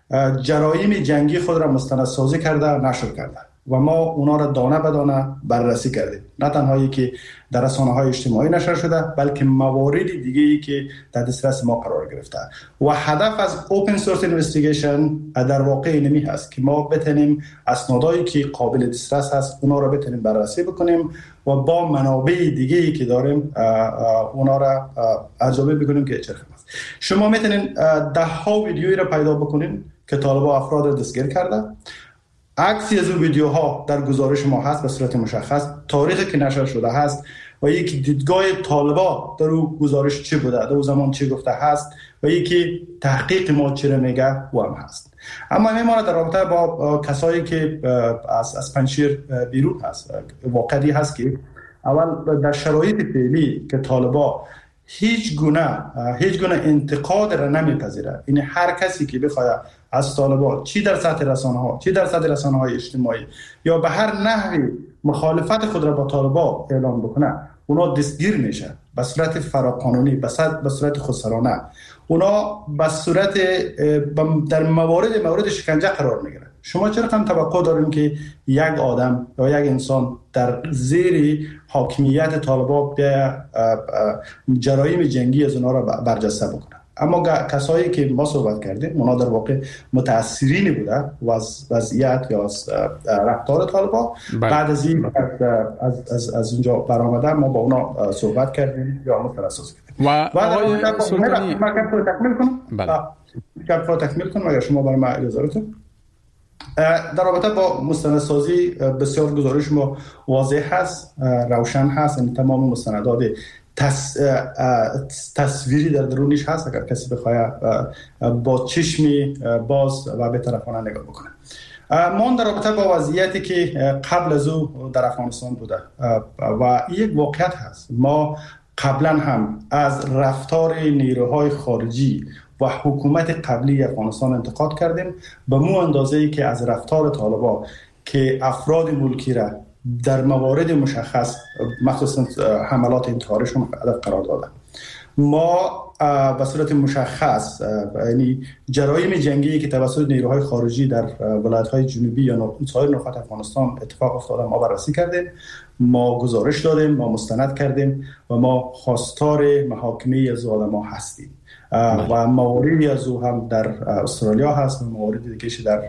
جرایم جنگی خود را مستندسازی کرده نشر کرده و ما اونا را دانه به دانه بررسی کردیم. نه تنهایی که در رسانه‌های اجتماعی نشر شده، بلکه موارد دیگه‌ای که در دسترس ما قرار گرفته. و هدف از اوپن سورس اینوستیگیشن در واقع اینمی هست که ما بتونیم اسنادایی که قابل دسترس هست اونا را بتونیم بررسی بکنیم و با منابع دیگه‌ای که داریم اونا را ارزیابی بکنیم که چه هست. شما میتونین ده ها ویدیویی را پیدا بکنین که طالبا افراد را دستگیر کرده. عکسی از اون ویدیوها در گزارش ما هست به صورت مشخص، تاریخی که نشر شده هست و یکی دیدگاه طالبا در اون گزارش چی بوده، در اون زمان چی گفته هست و یکی تحقیق ما چی رو میگه و هم هست. اما میمونه در رابطه با کسایی که از از پنجشیر بیرون هست، واقعی هست که اول در شرایط فعلی که طالبا هیچ گونه هیچ گونه انتقاد را نمیپذیره، یعنی هر کسی که بخواد از طالبان چی در سطح رسانه ها چی در سطح رسانه های اجتماعی یا به هر نحوی مخالفت خود را با طالبان اعلام بکنه، اونا دستگیر میشه به صورت فراقانونی، به صورت خودسرانه، اونا به صورت در موارد مورد شکنجه قرار میگیره. شما چرا هم توقع داریم که یک آدم یا یک انسان در زیر حاکمیت طالبان بیا جرایم جنگی از اونا را برجسته بکنه؟ اما کسایی که ما صحبت کردیم اونا در واقع متأثرین بوده و از وضعیت یا از رفتار طالبان. بعد از این از از از اونجا برآمده ما با اونا صحبت کردیم یا مترسوس کردیم. و آقای سلطانی ما کار تکمیل کنم. بله. کار تکمیل کنم اگر شما برای ما اجازه بدید. در رابطه با مستندسازی بسیار گزارش ما واضح هست، روشن هست، این تمام مستندات تص... تصویری در درونش هست اگر کسی بخواه با چشمی باز و به طرفانه نگاه بکنه. ما در رابطه با وضعیتی که قبل از او در افغانستان بوده و یک واقعیت هست، ما قبلا هم از رفتار نیروهای خارجی و حکومت قبلی افغانستان انتقاد کردیم، به مو اندازه‌ای که از رفتار طالبان که افراد ملکی را در موارد مشخص مخصوصا حملات انتحاریشون هدف قرار داده. ما به صورت مشخص یعنی جرایم جنگی که توسط نیروهای خارجی در ولایت‌های جنوبی یا سایر نقاط افغانستان اتفاق افتاده ما بررسی کردیم، ما گزارش دادیم، ما مستند کردیم و ما خواستار محاکمه از آدم‌ها هستیم. و مواردی از او هم در استرالیا هست و مواردی دیگه در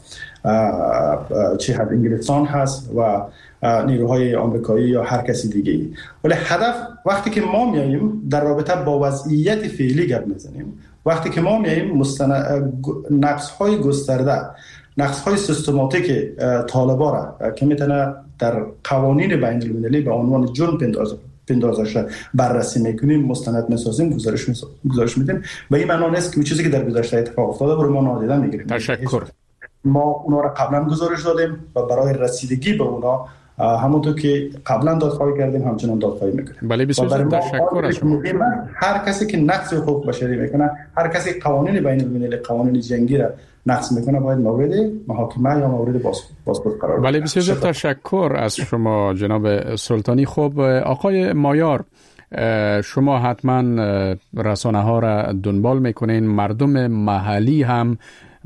چه حد انگلستان هست و نیروهای آمریکایی یا هر کسی دیگه. ولی هدف وقتی که ما میاییم در رابطه با وضعیت فعلی گپ میزنیم، وقتی که ما میاییم مستند نقص‌های گسترده، نقص‌های سیستماتیک طالبان را که میتونه در قوانین بین‌المللی به عنوان جرم پنداشته بررسی میکنیم، مستند میسازیم، گزارش گزارش میدیم. و این معنی نیست که اون چیزی که در گذشته اتفاق افتاده رو ما نادیده میگیریم. تشکر. ما اونا را قبلا گزارش دادیم و برای رسیدگی به اونا همونطور که قبلا دادخواهی کردیم همچنان دادخواهی میکنیم. بله بسیار تشکر از شما. هر کسی که نقض حقوق بشری میکنه، هر کسی قوانین بین المللی، قوانین جنگی را نقض میکنه، باید مورد محاکمه یا مورد بازپرس قرار بگیره. بله بسیار تشکر از شما جناب سلطانی. خب آقای مایار، شما حتما رسانه ها را دنبال میکنین، مردم محلی هم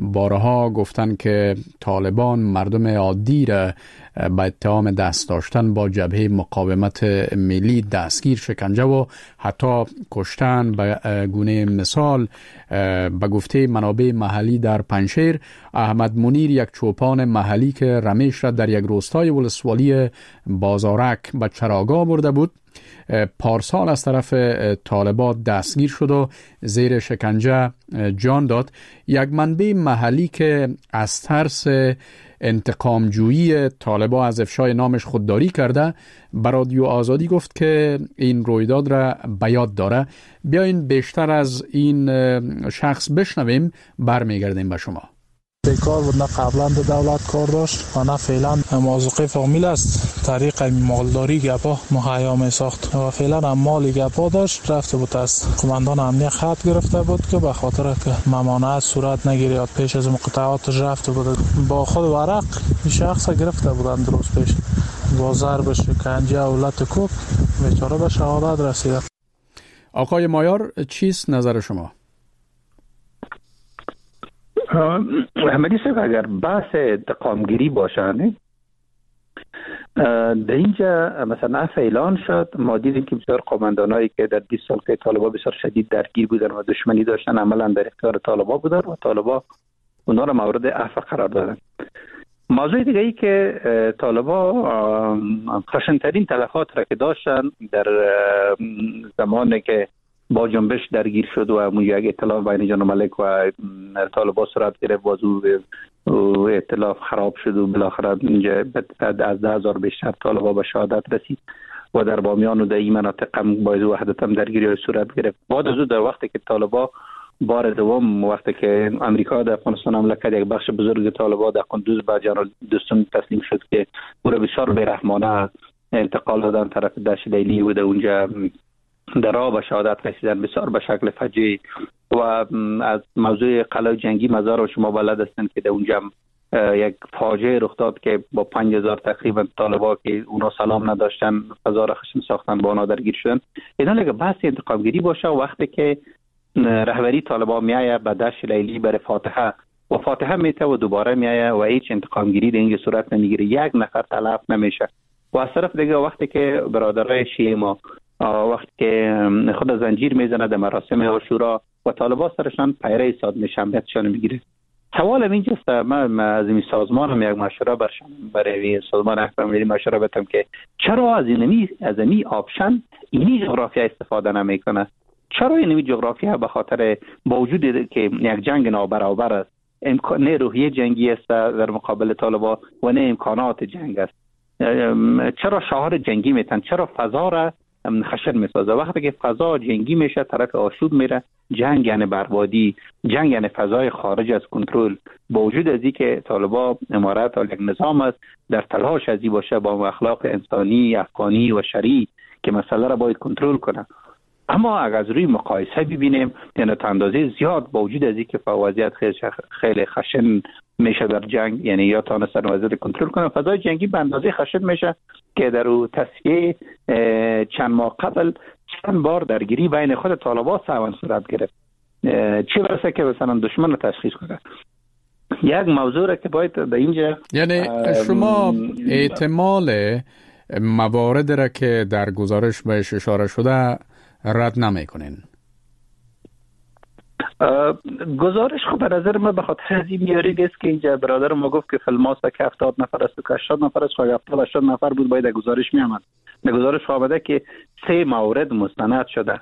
بارها گفتن که طالبان مردم عادی را به اتهام دست داشتن با جبهه مقاومت ملی دستگیر، شکنجه و حتی کشتن. به گونه مثال به گفته منابع محلی در پنجشیر، احمد منیر یک چوپان محلی که رمیش را در یک روستای ولسوالی بازارک به چراگاه برده بود، پارسال از طرف طالبان دستگیر شد و زیر شکنجه جان داد. یک منبع محلی که از ترس انتقام جویی طالبان از افشای نامش خودداری کرده به رادیو آزادی گفت که این رویداد را به یاد داره. بیاین بیشتر از این شخص بشنویم، برمیگردیم به شما. بیکار بود، نه قبلا در دولت کار داشت و نه فعلا موظف فامیل است. طریق مالداری گپا مهیا می ساخت و فعلا هم مالی گپا داشت. رفته بود از قماندان امنیت خط گرفته بود که به خاطر که ممانعت صورت نگیرد پیش از مقاطعاتش رفته بود. با خود ورق این شخص گرفته بودن درست پیش، با ضرب شکنجه و لط کوب بیچاره به شهادت رسیده. آقای مایار، چیست نظر شما؟ احمدی صاحب، اگر بحث انتقامگیری باشه در اینجا مثلا اعلان شد، ما دیدیم که بسیار قماندانایی که در بیست سال که طالبان بسیار شدید درگیر بودن و دشمنی داشتن عملا در اختیار طالبان بودن و طالبان اونا رو مورد عفو قرار دادن. موضوع دیگه ای که طالبان خشن‌ترین تلفات را که داشتن در زمانی که با جنبش درگیر شد و امون یک اطلاف بین جان ملک و طالبان صورت گرفت، بازو اطلاف خراب شد و بالاخره اینجا از ده هزار بیشتر طالبان به شهادت رسید و در بامیان و در این مناطق هم باید وحدت هم درگیری صورت گرفت. بعد از او در وقتی که طالبان بار دوم وقتی که امریکا در افغانستان حمله کرد، یک بخش بزرگ طالبان در قندوز به جنرال دوستون تسلیم شد که او را بسیار بی‌رحمانه انتقال دادن طرف دشت لیلی و در اونجا در راه به شهادت رسیدن بسیار به شکل فجیع. و از موضوع قلعه جنگی مزار و شما بلد هستند که در اونجا یک فاجعه رخ داد که با پنج هزار تقریبا طالبان که اونا سلام نداشتن فضا را خشن ساختن، با اونا درگیر شدن. اینا لگه بحث انتقامگیری باشه وقتی که رهبری طالبان میایه به دشت لیلی بر فاتحه و فاتحه میته و دوباره میایه و هیچ انتقامگیری در اینجا صورت نمیگیره، یک نفر تلف نمیشه. و از طرف دیگه وقتی که برادرای شیعه ما وقتی که خود زنجیر میزنه در مراسم عاشورا و طالبان سرشان پیره صادم شنبهشان میگیره. سوال اینجاست، من از این سازمانم یک مشوره برشان برای سازمان احکام ملی مشوره بدم که چرا از اینمی از اینمی آپشن اینی جغرافیا استفاده نمیکنه؟ چرا اینمی جغرافیا به خاطر با وجود که یک جنگ نابرابر است، امکان نه روحیه جنگی است در مقابل طالبان و نه امکانات جنگ است، چرا شعار جنگی میتن؟ چرا فضا را خشن میسازه؟ وقتی که فضا جنگی میشه طرف آشوب میره، جنگ یعنی بربادی، جنگ یعنی فضای خارج از کنترل. با وجود از این که طالبان امارت یک نظام است در تلاش ازی باشه با اخلاق انسانی، افغانی و شرعی که مسئله را باید کنترل کنه، اما اگر از روی مقایسه ببینیم یعنی تا اندازه زیاد با وجود از این که وضعیت خیلی خیلی خشن میشه در جنگ، یعنی یا تانستن وضعیت کنترل کنه، فضای جنگی به اندازه خشن میشه که در او تصفیه چند ماه قبل چند بار درگیری بین خود طالبان سوان صورت گرفت، چه برسه که مثلا دشمن رو تشخیص کنه. یک موضوع را که باید در اینجا یعنی شما احتمال موارد را که در گزارش بهش اشاره شده رد نمی کنین؟ گزارش خب به نظر من به خاطر از این میاری است که اینجا برادر ما گفت که فیلماستا که هفتاد نفر است و که هشتاد نفر است، هفتاد هشتاد نفر بود باید گزارش می آمد. در گزارش آمده که سه مورد مستند شده.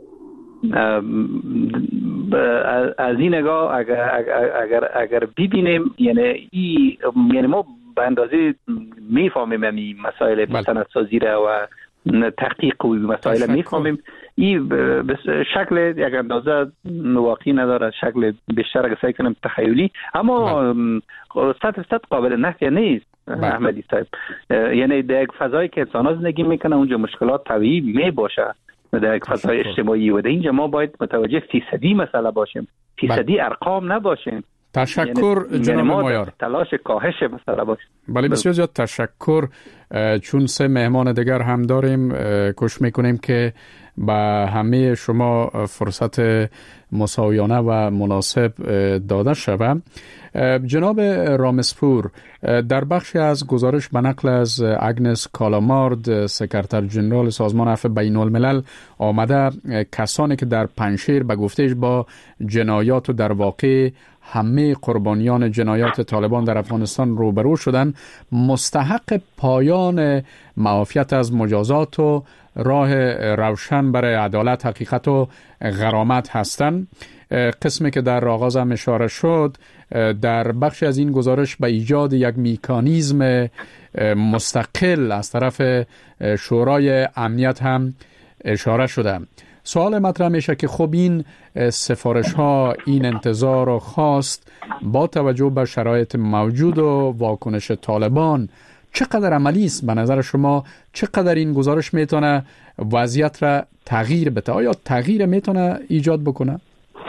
از این نگاه اگر اگر اگر ببینیم یعنی ای یعنی ما به اندازه میفهمیم این مسائل مستندسازی را و تحقیق و مسائل میفهمیم، این به شکل یک اندازه واقعی نداره، شکل بیشتر اگه سعی کنیم تخیلی، اما صد درصد قابل نفی نیست احمدی صاحب. یعنی در یک فضایی که انسان ها زندگی میکنه اونجا مشکلات طبیعی می باشه در یک فضای اجتماعی و در اینجا ما باید متوجه فیصدی مسئله باشیم، فیصدی ارقام نباشیم. تشکر یعنی جناب مایار. تلاش کاهش مسئله باشه. بله بسیار زیاد تشکر. چون سه مهمان دیگر هم داریم، کوشش میکنیم که با همه شما فرصت مساویانه و مناسب داده شود. جناب رامسپور، در بخشی از گزارش به نقل از اگنس کالامارد، سکرتر جنرال سازمان عفو بین الملل، آمده کسانی که در پنجشیر به گفتهش با جنایات و در واقع همه قربانیان جنایات طالبان در افغانستان روبرو شدن مستحق پایان معافیت از مجازات و راه روشن برای عدالت، حقیقت و غرامت هستند. قسمی که در آغاز هم اشاره شد، در بخش از این گزارش به ایجاد یک میکانیزم مستقل از طرف شورای امنیت هم اشاره شده. سوال مطرح میشه که خب این سفارش ها، این انتظار و خواست با توجه به شرایط موجود و واکنش طالبان چقدر عملی است؟ به نظر شما چقدر این گزارش میتونه وضعیت را تغییر بده؟ آیا تغییر میتونه ایجاد بکنه؟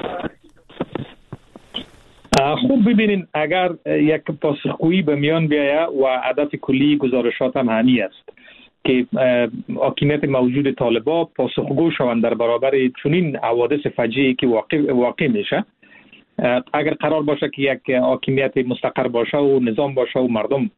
خوب ببینین، اگر یک پاسخگویی به میان بیاید و هدف کلی گزارشات هم همین است که حاکمیت موجود طالبان پاسخگو شوند در برابر چنین حوادث فجیعی که واقع واقع میشه. اگر قرار باشه که یک حاکمیت مستقر باشه و نظام باشه و مردم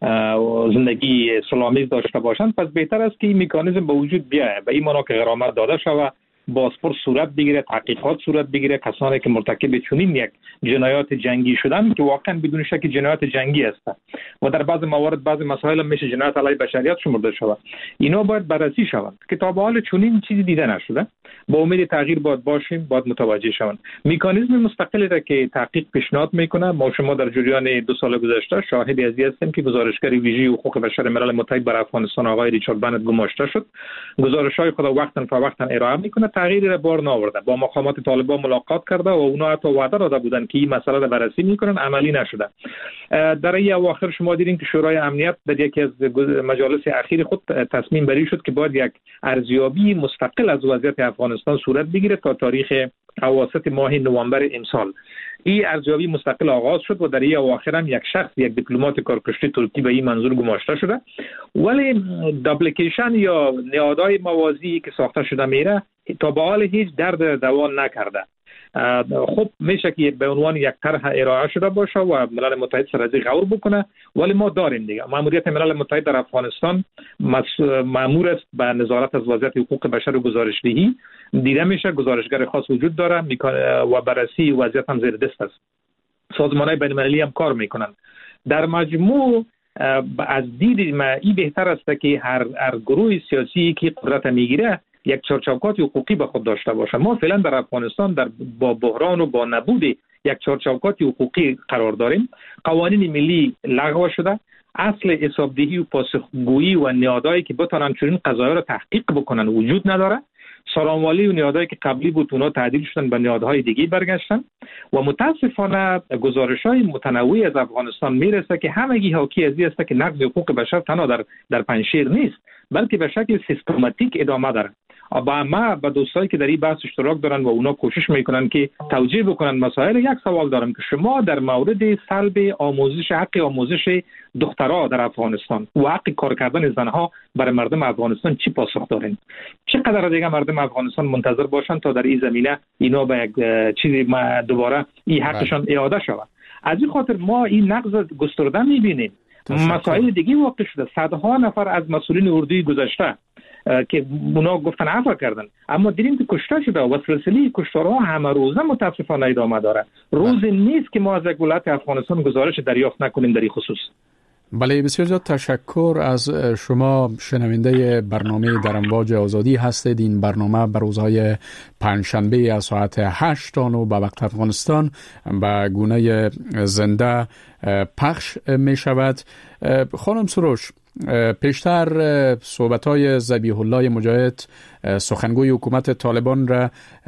زندگی سلامی داشته باشند، پس بهتر است که این مکانیزم به وجود بیاید. به این معنا که غرامت داده شود، بازپرس صورت بگیره، تحقیقات صورت بگیره، کسانی که مرتکب چنین یک جنایات جنگی شدن که واقعا بدون شک جنایات جنگی هستند و در بعض موارد بعض مسائل هم میشه جنایت علیه بشریت شمرده شود، اینا باید بررسی شوند که تا به حال چنین چیزی دیده نشده. با امید تغییر باید باشیم، باید متوجه شوند. مکانیزم مستقلی را که تحقیق پیشنهاد میکنه، ما شما در جریان دو سال گذشته شاهد ازی هستیم که گزارشگر ویژه حقوق بشر ملل متحد بر افغانستان آقای ریچارد بنت گماشته شد. گزارش‌های خود وقتاً فوقتاً ارائه میکنه، تغییری را بار نآورده. با مقامات طالبان ملاقات کرده و اونا حتی وعده داده بودن که این مسئله را بررسی میکنن، عملی نشده. در این اواخر شما دیدین که شورای امنیت در یکی از مجالس اخیر خود تصمیم بری شد که باید یک ارزیابی مستقل از وضعیت افغانستان صورت بگیره تا تاریخ اواسط ماه نوامبر امسال. این ارزیابی مستقل آغاز شد و در این اواخر هم یک شخص، یک دیپلمات کارکشته ترکی به این منظور گماشته شده، ولی دابلیکیشن یا نهادهای موازی که ساخته شده میره تا به حال هیچ درد دوان نکرده. خب میشه که به عنوان یک طرح ارائه شده باشه و ملل متحد سر از غور بکنه، ولی ما داریم دیگه. ماموریت ملل متحد در افغانستان مأمور است به نظارت از وضعیت حقوق بشر و گزارشدهی. دیده میشه گزارشگر خاص وجود داره و بررسی وضعیت هم زیر دست است. سازمان‌های بین‌المللی هم کار میکنن. در مجموع از دید ما این بهتر است که هر هر گروه سیاسی که قدرت میگیره یک چارچوبات حقوقی به خود داشته باشه. ما فعلا در افغانستان در با بحران و با نبود یک چارچوبات حقوقی قرار داریم. قوانین ملی لغو شده، اصل حسابدهی و پاسخگویی و نهادهایی که بتونن چنین قضایا را تحقیق بکنن وجود نداره. سرانوالی و نهادهایی که قبلی بود اونا تعدیل شدن به نهادهای دیگه برگشتن و متاسفانه گزارش‌های متنوعی از افغانستان میرسه که همگی حاکی از این است که نقض حقوق بشر تنها در در پنجشیر نیست، بلکه به شکل سیستماتیک ادامه داره. با ما با دوستایی که در این بحث اشتراک دارن و اونا کوشش میکنن که توجیه بکنن مسائل، یک سوال دارم که شما در مورد سلب آموزش، حق آموزش دخترها در افغانستان و حق کار کردن زنها برای مردم افغانستان چی پاسخ دارین؟ چقدر دیگه مردم افغانستان منتظر باشن تا در این زمینه اینا به یک چیزی دوباره این حقشان اعاده شود؟ از این خاطر ما این نقض گسترده میبینیم. مسائل دیگه واقع شده. صدها نفر از مسئولین اردوی گذشته که اونا گفتن عفو کردن، اما دیدیم که کشته شده و سلسله کشتارها همه روزه متاسفانه ادامه داره. روز نیست که ما از یک ولایت افغانستان گزارش دریافت نکنیم در این خصوص. بله، بسیار زیاد تشکر از شما. شنونده برنامه در امواج آزادی هستید. این برنامه بر روزهای پنجشنبه از ساعت هشت تا نه به وقت افغانستان به گونه زنده پخش می شود. خانم سروش، پیشتر صحبت‌های ذبیح الله مجاهد سخنگوی حکومت طالبان را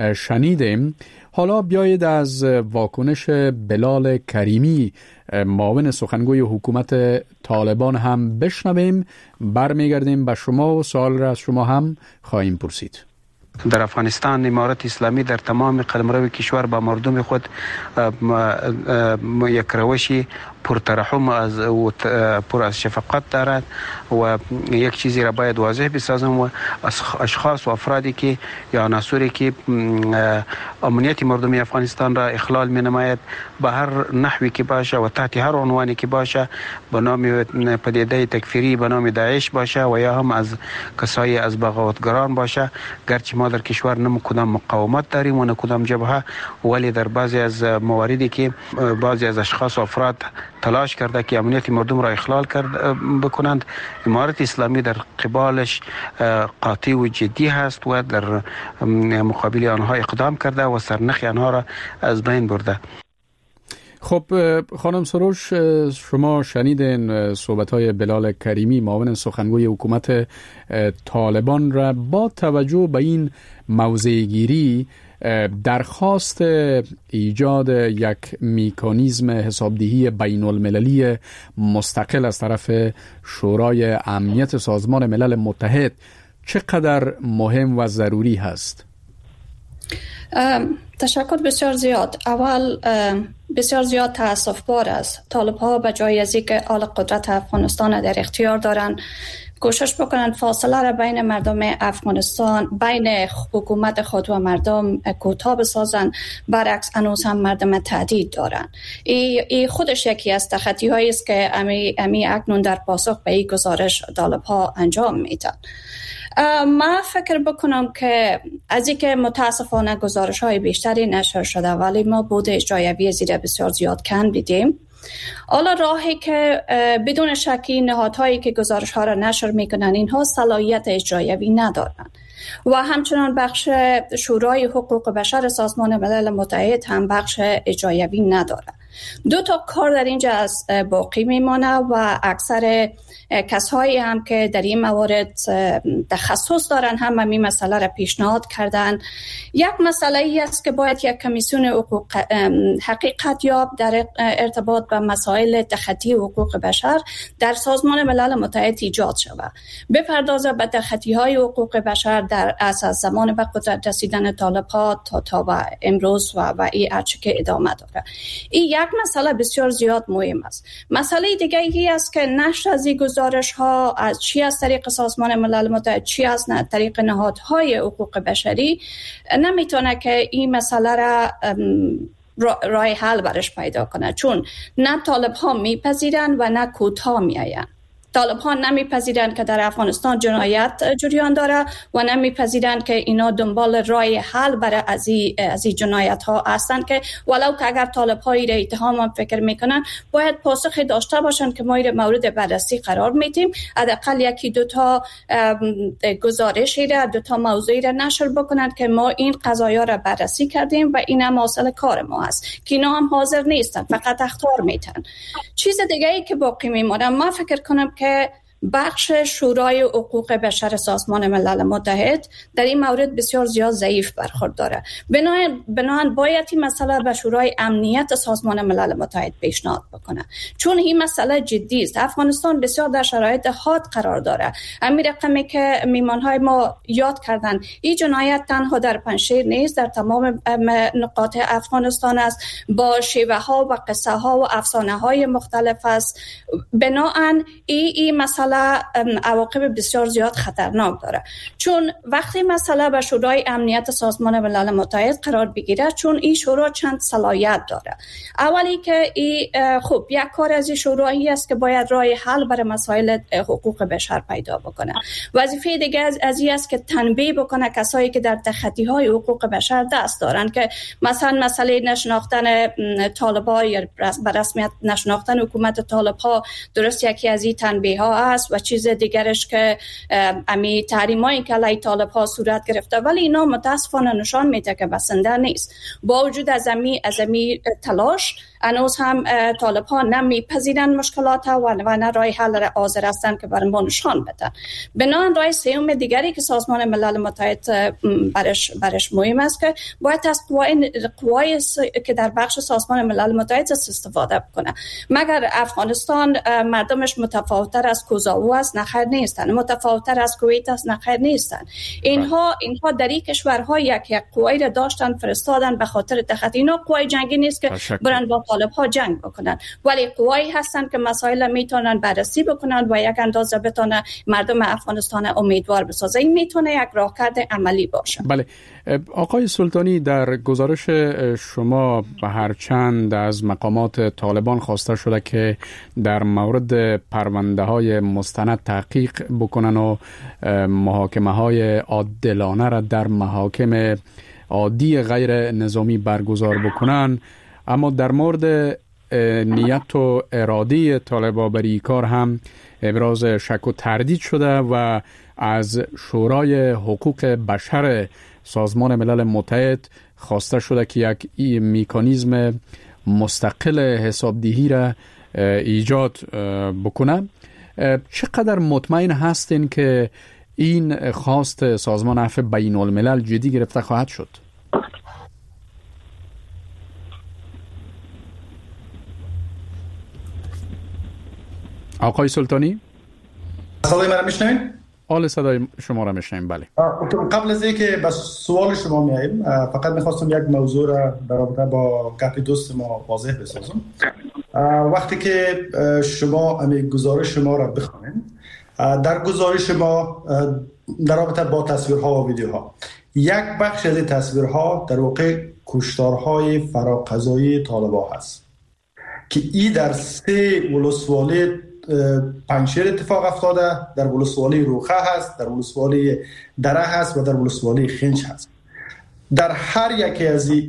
شنیدیم. حالا بیایید از واکنش بلال کریمی معاون سخنگوی حکومت طالبان هم بشنویم. برمیگردیم به شما و سوال را از شما هم خواهیم پرسید. در افغانستان امارت اسلامی در تمام قلمرو کشور با مردم خود یک روش پرترحم از و پر از شفقت دارد و یک چیزی را باید واضح بسازم و اشخاص و افرادی که یا عناصری که امنیت مردمی افغانستان را اخلال می نماید به هر نحوی که باشه و تحت هر عنوانی که باشه، به نام پدیده تکفیری، به نام داعش باشه و یا هم از کسای از بغاوتگران باشه، گرچه ما در کشور نه کدام مقاومت داریم و نه کدام جبهه، ولی در بعضی از مواردی که بعضی از اشخاص و افراد تلاش کرده که امنیت مردم را اخلال کرد بکنند، امارت اسلامی در قبالش قاطع و جدی هست و در مقابل آنها اقدام کرده و سرنخ آنها را از بین برده. خب خانم سروش، شما شنیدین صحبت‌های بلال کریمی، معاون سخنگوی حکومت طالبان را. با توجه به این موضع‌گیری، درخواست ایجاد یک مکانیزم حسابدهی بین المللی مستقل از طرف شورای امنیت سازمان ملل متحد چقدر مهم و ضروری هست؟ تشکر بسیار زیاد. اول بسیار زیاد تأسف بار است طالب ها به جای از اینکه آل قدرت افغانستان در اختیار دارند کوشش بکنند فاصله را بین مردم افغانستان، بین حکومت خود و مردم کوتاه بسازند. برعکس هنوز هم مردم تهدید دارند. این خودش یکی از تخطی هایی است که امی امی اکنون در پاسخ به این گزارش طالب ها انجام میدن. ما فکر بکنم که از اینکه متاسفانه گزارش های بیشتری نشر شده ولی ما بود اجرایی زیر بسیار زیاد کم دیدیم. حالا راهی که بدون شکی نهادهایی که گزارش ها را نشر میکنن اینها صلاحیت اجرایی ندارن و همچنان بخش شورای حقوق بشر سازمان ملل متحد هم بخش اجرایی نداره. دو تا کار در اینجا از باقی میمانه و اکثر کسایی هم که در این موارد تخصص دارن هم همین مسئله را پیشنهاد کردن. یک مسئله ای است که باید یک کمیسیون حقوق حقیقت یاب در ارتباط با مسائل تخطی حقوق بشر در سازمان ملل متحد ایجاد شود، بپردازه به تخطی های حقوق بشر در از زمان به قدرت رسیدن طالب ها تا تا و امروز و و این هرچی که ادامه داره. این یک مسئله بسیار زیاد مهم است. مسئله دیگه ای است که نشر از این گزارش ها از چی از طریق سازمان ملل متحد چی از طریق نهادهای حقوق بشری نمیتونه که این مسئله را راه حل برش پیدا کنه، چون نه طالب ها میپذیرن و نه کوتاه میآیند. طالب ها نمیپذیرند که در افغانستان جنایت جریان داره و نمیپذیرند که اینا دنبال راه حل برای از این جنایت ها هستند که ولو که اگر طالب هایی را اتهام هم فکر میکنن باید پاسخ داشته باشند که ما این مورد بررسی قرار میدیم، حداقل یکی دو تا گزارشی را دو تا موضوعی را نشر بکنند که ما این قضایا را بررسی کردیم و این هم اصل کار ما است که اینا هم حاضر نیستن، فقط اخطار میتن. چیز دیگه ای که باقی میمونه ما فکر کنم که بخش شورای حقوق بشر سازمان ملل متحد در این مورد بسیار زیاد ضعیف برخورد داره. بنابراین باید این مسئله به شورای امنیت سازمان ملل متحد پیشنهاد بکنه، چون این مسئله جدی است. افغانستان بسیار در شرایط حاد قرار داره. همین رقمی که میمانهای ما یاد کردن، این جنایت تنها در پنجشیر نیست، در تمام نقاط افغانستان است، با شیوه ها و قصه ها و افسانه های مختلف است. بنابراین این این مسئله عواقب بسیار زیاد خطرناک داره، چون وقتی مسئله به شورای امنیت سازمان ملل متحد قرار بگیره، چون این شورا چند صلاحیت داره. اولی که این خب یک کار از این شورایی است که باید راه حل برای مسائل حقوق بشر پیدا بکنه. وظیفه دیگه از از این است که تنبیه بکنه کسایی که در تخطی های حقوق بشر دست دارن، که مثلا مسئله نشناختن طالبان یا به رسمیت نشناختن حکومت طالب‌ها درست یکی از این تنبیه ها است و چیز دیگرش که امی تحریمایی که علیه طالب ها صورت گرفته، ولی اینا متاسفانه نشان میده که بسنده نیست. با وجود از امی از امی تلاش هنوز هم طالب ها نمیپذیرن مشکلات ها و نه راه حل را حاضر هستند که برای ما نشان بدن. بنابراین راه سوم دیگری که سازمان ملل متحد برش برش مهم است که باید از قوای قوای که در بخش سازمان ملل متحد استفاده بکنه. مگر افغانستان مردمش متفاوت‌تر از کوزاوو است، نخیر نیستند. متفاوت‌تر از کویت است، نخیر نیستند. اینها اینها در این کشورها یک یک قوای را داشتن فرستادن به خاطر تخطی. اینا قوای جنگی نیست که برن با طالب‌ها جنگ بکنن، ولی قوایی هستند که مسائل میتونن بررسی بکنن و یک اندازه بتونه مردم افغانستان امیدوار بسازه. این میتونه یک راهکرد عملی باشه. بله آقای سلطانی، در گزارش شما به هر چند از مقامات طالبان خواسته شده که در مورد پرونده های مستند تحقیق بکنن و محاکمه های عادلانه را در محاکم عادی غیر نظامی برگزار بکنن، اما در مورد نیت و اراده طالبان برای کار هم ابراز شک و تردید شده و از شورای حقوق بشر سازمان ملل متحد خواسته شده که یک مکانیزم مستقل حسابدهی را ایجاد بکنه. چقدر مطمئن هستین که این خواست سازمان عفو بین الملل جدی گرفته خواهد شد؟ آقای سلطانی؟ صدای من را میشنوین؟ آل صدای شما را میشنویم. بله. قبل از اینکه به سوال شما میاییم، فقط میخواستم یک موضوع را در رابطه با گپ دوست ما واضح بسازم. وقتی که شما امی گزارش شما را بخونید، در گزارش ما در رابطه با تصویرها و ویدیوها، یک بخش از این تصویرها در واقع کشتارهای فراقضایی طالبان هست که ای در سه ولسوالی پنجشیر اتفاق افتاده، در ولسوالی روخه هست، در ولسوالی دره هست و در ولسوالی خنج هست. در هر یکی از این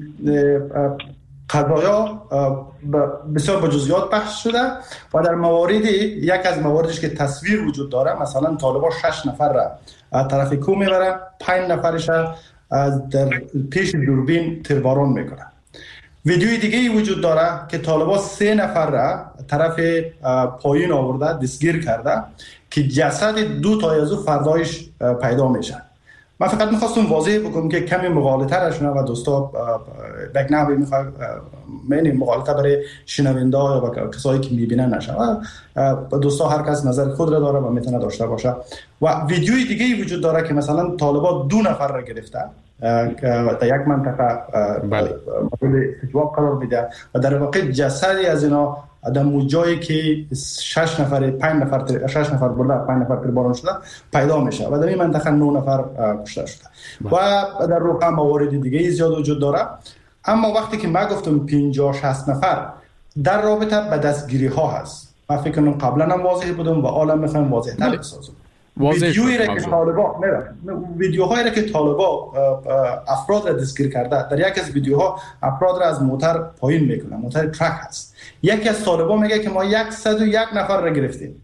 قضایا بسیار با جزئیات بحث شده و در مواردی، یک از مواردش که تصویر وجود داره، مثلا طالبان شش نفر را از طرف کو میبرن، پنج نفرش در پیش دوربین تیرباران میکنن. ویدیوی دیگه ای وجود داره که طالبان سه نفر را طرف پایین آورده، دستگیر کرده که جسد دو تا از او فردایش پیدا میشن. من فقط میخواستم واضح بکنم که کمی مغالطه را شنه و دوستا یک نحوی میخواد معنی مغالطه برای شنونده یا کسایی که میبینن نشه و دوستا هر کس نظر خود را داره و میتونه داشته باشه. و ویدیوی دیگه ای وجود داره که مثلا طالبان دو نفر را گرفته در یک منطقه مورد استجواب قرار میده و در واقع جسدی از اینا در جایی که شش نفر پنج نفر شش نفر برده پنج نفر تیرباران شده پیدا میشه و در این منطقه نه نفر کشته شده و در روقه موارد دیگه زیاد وجود داره. اما وقتی که ما گفتم پنجاه شصت نفر در رابطه به دستگیری ها هست، من فکر کنم قبلا هم واضح بودم و حالا میخوام واضح تر بسازم. ویدیویی را که طالبان ویدیوهایی را که طالبان افراد را دستگیر کرده، در یک از ویدیوها افراد را از موتر پایین میکنه، موتر ترک هست. یکی از طالبان میگه که ما صد و یک نفر را گرفتیم.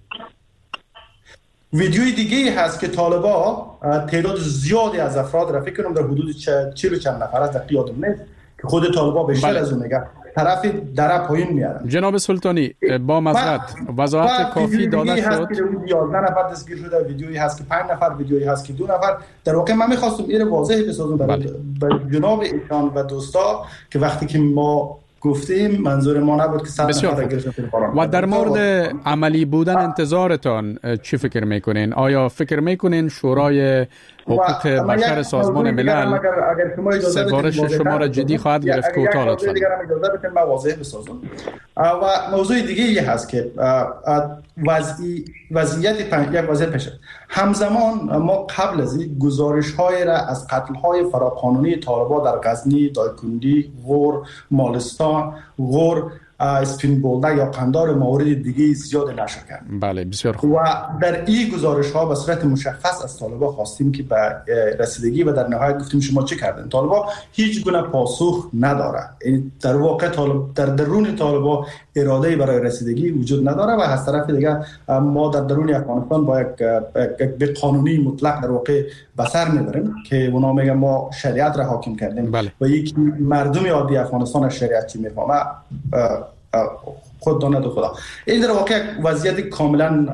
ویدیوی دیگه هست که طالبان تعداد زیادی از افراد را، فکر کنم در حدود چهل و چند نفر است، در یادم نیست که خود طالبان بیشتر از اون میگه طرف دره پایین میارن. جناب سلطانی با معذرت وضاحت کافی داده شد. یازده نفر دستگیر شده، ویدیویی هست که پنج نفر، ویدیویی هست که دو نفر. در واقع من میخواستم این واضح بسازم برای جناب ایشان و دوستا که وقتی که ما گفتیم منظور ما نبود که صد نفر گرفتن. و در مورد عملی بودن انتظارتان چی فکر میکنین؟ آیا فکر میکنین شورای حقوق بشر سازمان ملل سفارش شما را جدی خواهد گرفت؟ کوتاه لطفاً. دیگر هم اجازه بدید من واضح بسازم. و موضوع دیگه ای هست که وضعی وضعیت یک وضعیت پیش همزمان ما قبل از این گزارش‌های را از قتل‌های فراقانونی طالبان در غزنی، دایکندی، غور، مالستان، غور، اسپین بولده یا قندار موارد دیگه زیاد نشر کرد. بله بسیار خوب. و در این گزارش ها به صورت مشخص از طالبان خواستیم که به رسیدگی و در نهایت گفتیم شما چه کردن. طالبان هیچ گونه پاسخ نداره. در واقع طالب در درون طالبان اراده برای رسیدگی وجود نداره و از طرف دیگه ما در درون افغانستان با یک به قانونی مطلق در واقع بسر میبریم که اونا میگن ما شریعت را حاکم کردیم. بله. و یک مردم عادی افغانستان از شریعت چی میفهمه خود داند خدا. این در واقع یک وضعیت کاملا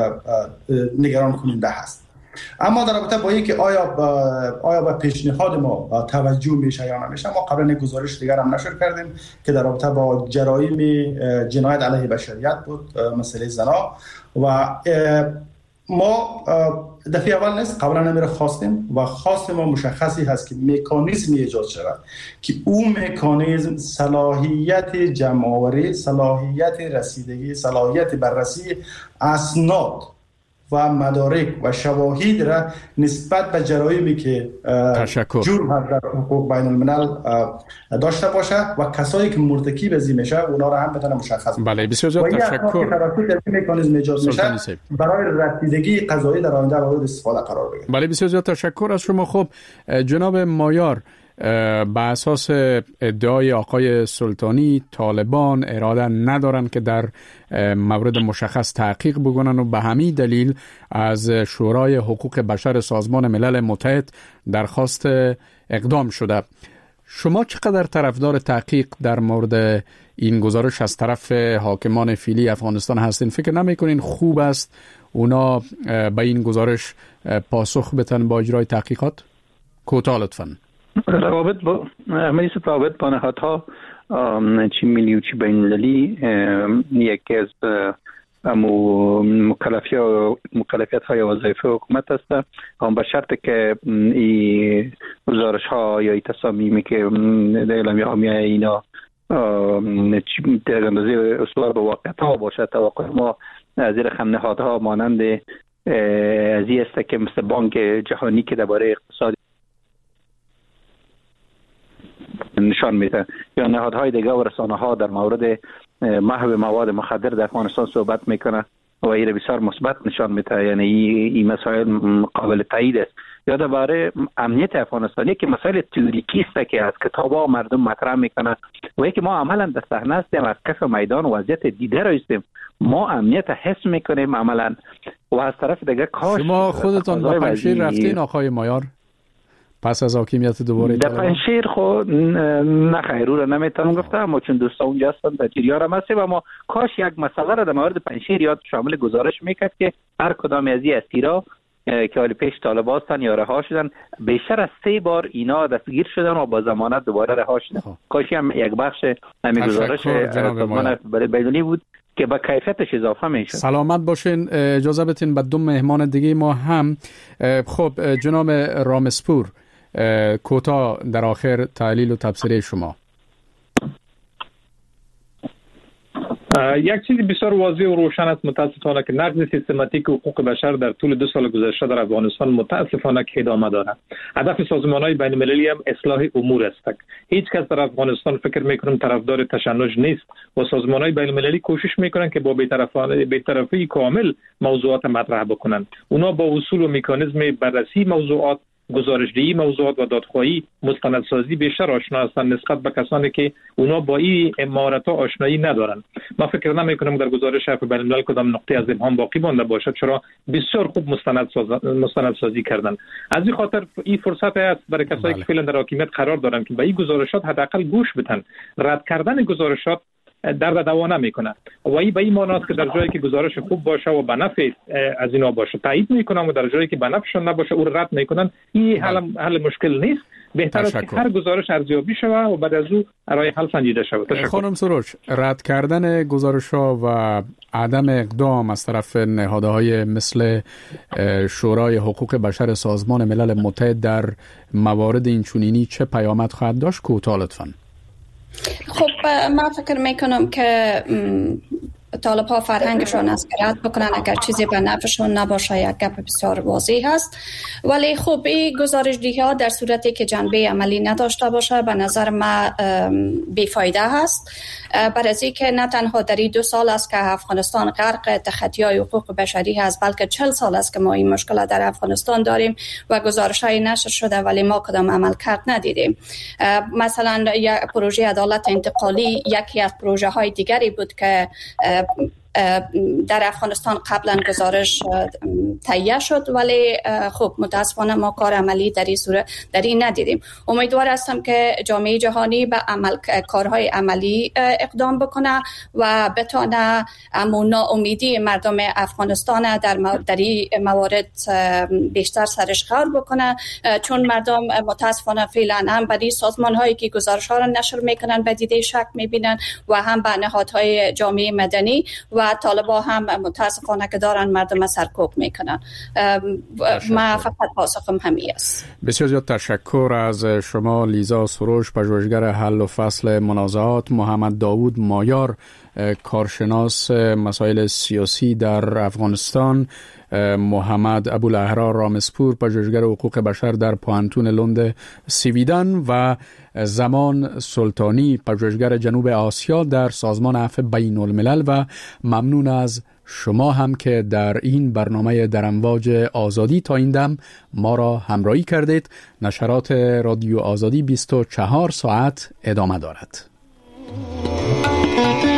نگران کننده هست. اما در رابطه با اینکه آیا با آیا به پیشنهاد ما توجه میشه یا نمیشه، ما قبلا گزارش دیگر هم نشر کردیم که در رابطه با جرایم جنایت علیه بشریت بود، مسئله زنا و ما دفعه اول نیست، قبلا نمیره خواستیم و خواست ما مشخصی هست که مکانیزمی ایجاد شود که اون مکانیزم صلاحیت جمع‌آوری، صلاحیت رسیدگی، صلاحیت بررسی اسناد و مدارک و شواهد را نسبت به جرایمی که جرم هست در حقوق بین الملل داشته باشه و کسایی که مرتکب از این میشه اونا را هم بتونه مشخص کنه. بله بسیار زیاد تشکر. توسط مکانیزم ایجاد میشه برای رسیدگی قضایی در آینده مورد استفاده قرار بگیره. بله بسیار زیاد تشکر از شما. خب جناب مایار، به اساس ادعای آقای سلطانی طالبان اراده ندارن که در مورد مشخص تحقیق بکنن و به همین دلیل از شورای حقوق بشر سازمان ملل متحد درخواست اقدام شده. شما چقدر طرفدار تحقیق در مورد این گزارش از طرف حاکمان فعلی افغانستان هستین؟ فکر نمی‌کنین خوب است اونا به این گزارش پاسخ بدن با اجرای تحقیقات؟ کوتاه لطفاً. روابط با مجلس روابط با نهادها چی ملی و چی بین‌المللی یکی از مکلفیت های وظایف حکومت است، هم به شرط که این گزارش ها یا این تصامیمی که در اعلامیه عامیه اینا در اندازه استوار به واقعیت ها باشه. توقع ما زیر خم نهادها مانند از این است که مثل بانک جهانی که درباره اقتصاد نشان میده یا نهادهای دیگه و رسانه ها در مورد محو مواد مخدر در افغانستان صحبت میکنه و این بسیار مثبت نشان میده، یعنی این مسائل قابل تایید است. یا درباره امنیت افغانستانی که مسائل تئوریکی است که از کتاب‌ها مردم مطرح میکنه و اینکه ما عملا در صحنه هستیم، از کف میدان وضعیت دیده را هستیم، ما امنیت حس میکنیم عملا. و از طرف دیگه کاش شما خودتون به پنجشیر رفتین آقای مایار پس از حاکمیت دوباره در پنجشیر؟ خود نه خیر رو نمیتونم گفتم، اما چون دوستا اونجا هستن در جریان هم هستیم. اما کاش یک مسئله را در مورد پنجشیر یاد شامل گزارش میکرد که هر کدام از این اسیرا که حالی پیش طالبان هستن یا رها شدن، بیشتر از سه بار اینا دستگیر شدن و با ضمانت دوباره رها شدن. کاش هم یک بخش همین گزارش سازمان بین‌المللی بود که با کیفیتش اضافه میشه. سلامت باشین. اجازه بدین به دو مهمان دیگه ما هم. خب جناب رامسپور، کوتاه در آخر تحلیل و تبصره شما. یک چیز بسیار واضح و روشن است متاسفانه که نقض سیستماتیک حقوق بشر در طول دو سال گذشته در افغانستان متاسفانه که ادامه دارد. هدف سازمان‌های بین‌المللی هم اصلاح امور است. هیچ کس در افغانستان فکر می‌کنم طرفدار تشنج نیست و سازمان‌های بین‌المللی کوشش می‌کنند که با بی‌طرفانه بی‌طرفی کامل موضوعات مطرح بکنند. اونا با اصول و مکانیزم بررسی موضوعات، گزارش‌دهی موضوعات و دادخواهی، مستندسازی بیشتر آشنا هستند نسبت به کسانی که اونا با این امارت‌ها آشنایی ندارند. من فکر نمی‌کنم در گزارش حرف بین‌الملل کدام نقطه از ابهام باقی مانده باشد، چرا بسیار خوب مستندساز مستندسازی کردن. از این خاطر این فرصت است برای کسایی که فعلا در حاکمیت قرار دارند که به این گزارشات حداقل گوش بدن. رد کردن گزارشات درد دوا نمیکنه و این به این معنی است که در جایی که گزارش خوب باشه و به نفع از اینا باشه تایید میکنن و در جایی که به نفعشون نباشه او رد میکنن. این حل حل مشکل نیست. بهتر است که هر گزارش ارزیابی شود و بعد از او راه حل سنجیده شود. خانم سروش، رد کردن گزارش‌ها و عدم اقدام از طرف نهادهای مثل شورای حقوق بشر سازمان ملل متحد در موارد اینچنینی چه پیامد خواهد داشت؟ کوتاه لطفاً. خب من فکر میکنم که طالب ها فرهنگشون است که رد بکنن اگر چیزی به نفعشون نباشه. یک گپ بسیار واضح هست، ولی خب این گزارش‌دهی ها در صورتی که جنبه عملی نداشته باشه به نظر من بیفایده هست، برای از که نه تنها در این دو سال است که افغانستان غرق تخطی‌های حقوق بشری هست، بلکه چهل سال است که ما این مشکل در افغانستان داریم و گزارش‌های نشر شده ولی ما کدام عمل کرد ندیدیم. مثلا یک پروژه عدالت انتقالی یکی از پروژه‌های دیگری بود که در افغانستان قبلا گزارش تهیه شد ولی خب متاسفانه ما کار عملی در این صورت در این ندیدیم. امیدوار هستم که جامعه جهانی به عمل کارهای عملی اقدام بکنه و بتونه امون ناامیدی مردم افغانستان در در این موارد بیشتر سرش خور بکنه، چون مردم متاسفانه فعلا هم به سازمان هایی که گزارش ها را نشر میکنن به دیده شک میبینن و هم به نهادهای جامعه مدنی و و طالبا هم متاسفانه که دارن مردم سرکوب میکنن. ما فقط پاسخم همین است. بسیار زیاد تشکر از شما لیزا سروش، پژوهشگر حل و فصل منازعات، محمد داوود مایار، کارشناس مسائل سیاسی در افغانستان، محمد ابوالاحرار رامسپور، پژوهشگر حقوق بشر در پوهنتون لند سویدن و زمان سلطانی، پژوهشگر جنوب آسیا در سازمان عفو بین الملل. و ممنون از شما هم که در این برنامه در امواج آزادی تا این دم ما را همراهی کردید. نشرات رادیو آزادی بیست و چهار ساعت ادامه دارد.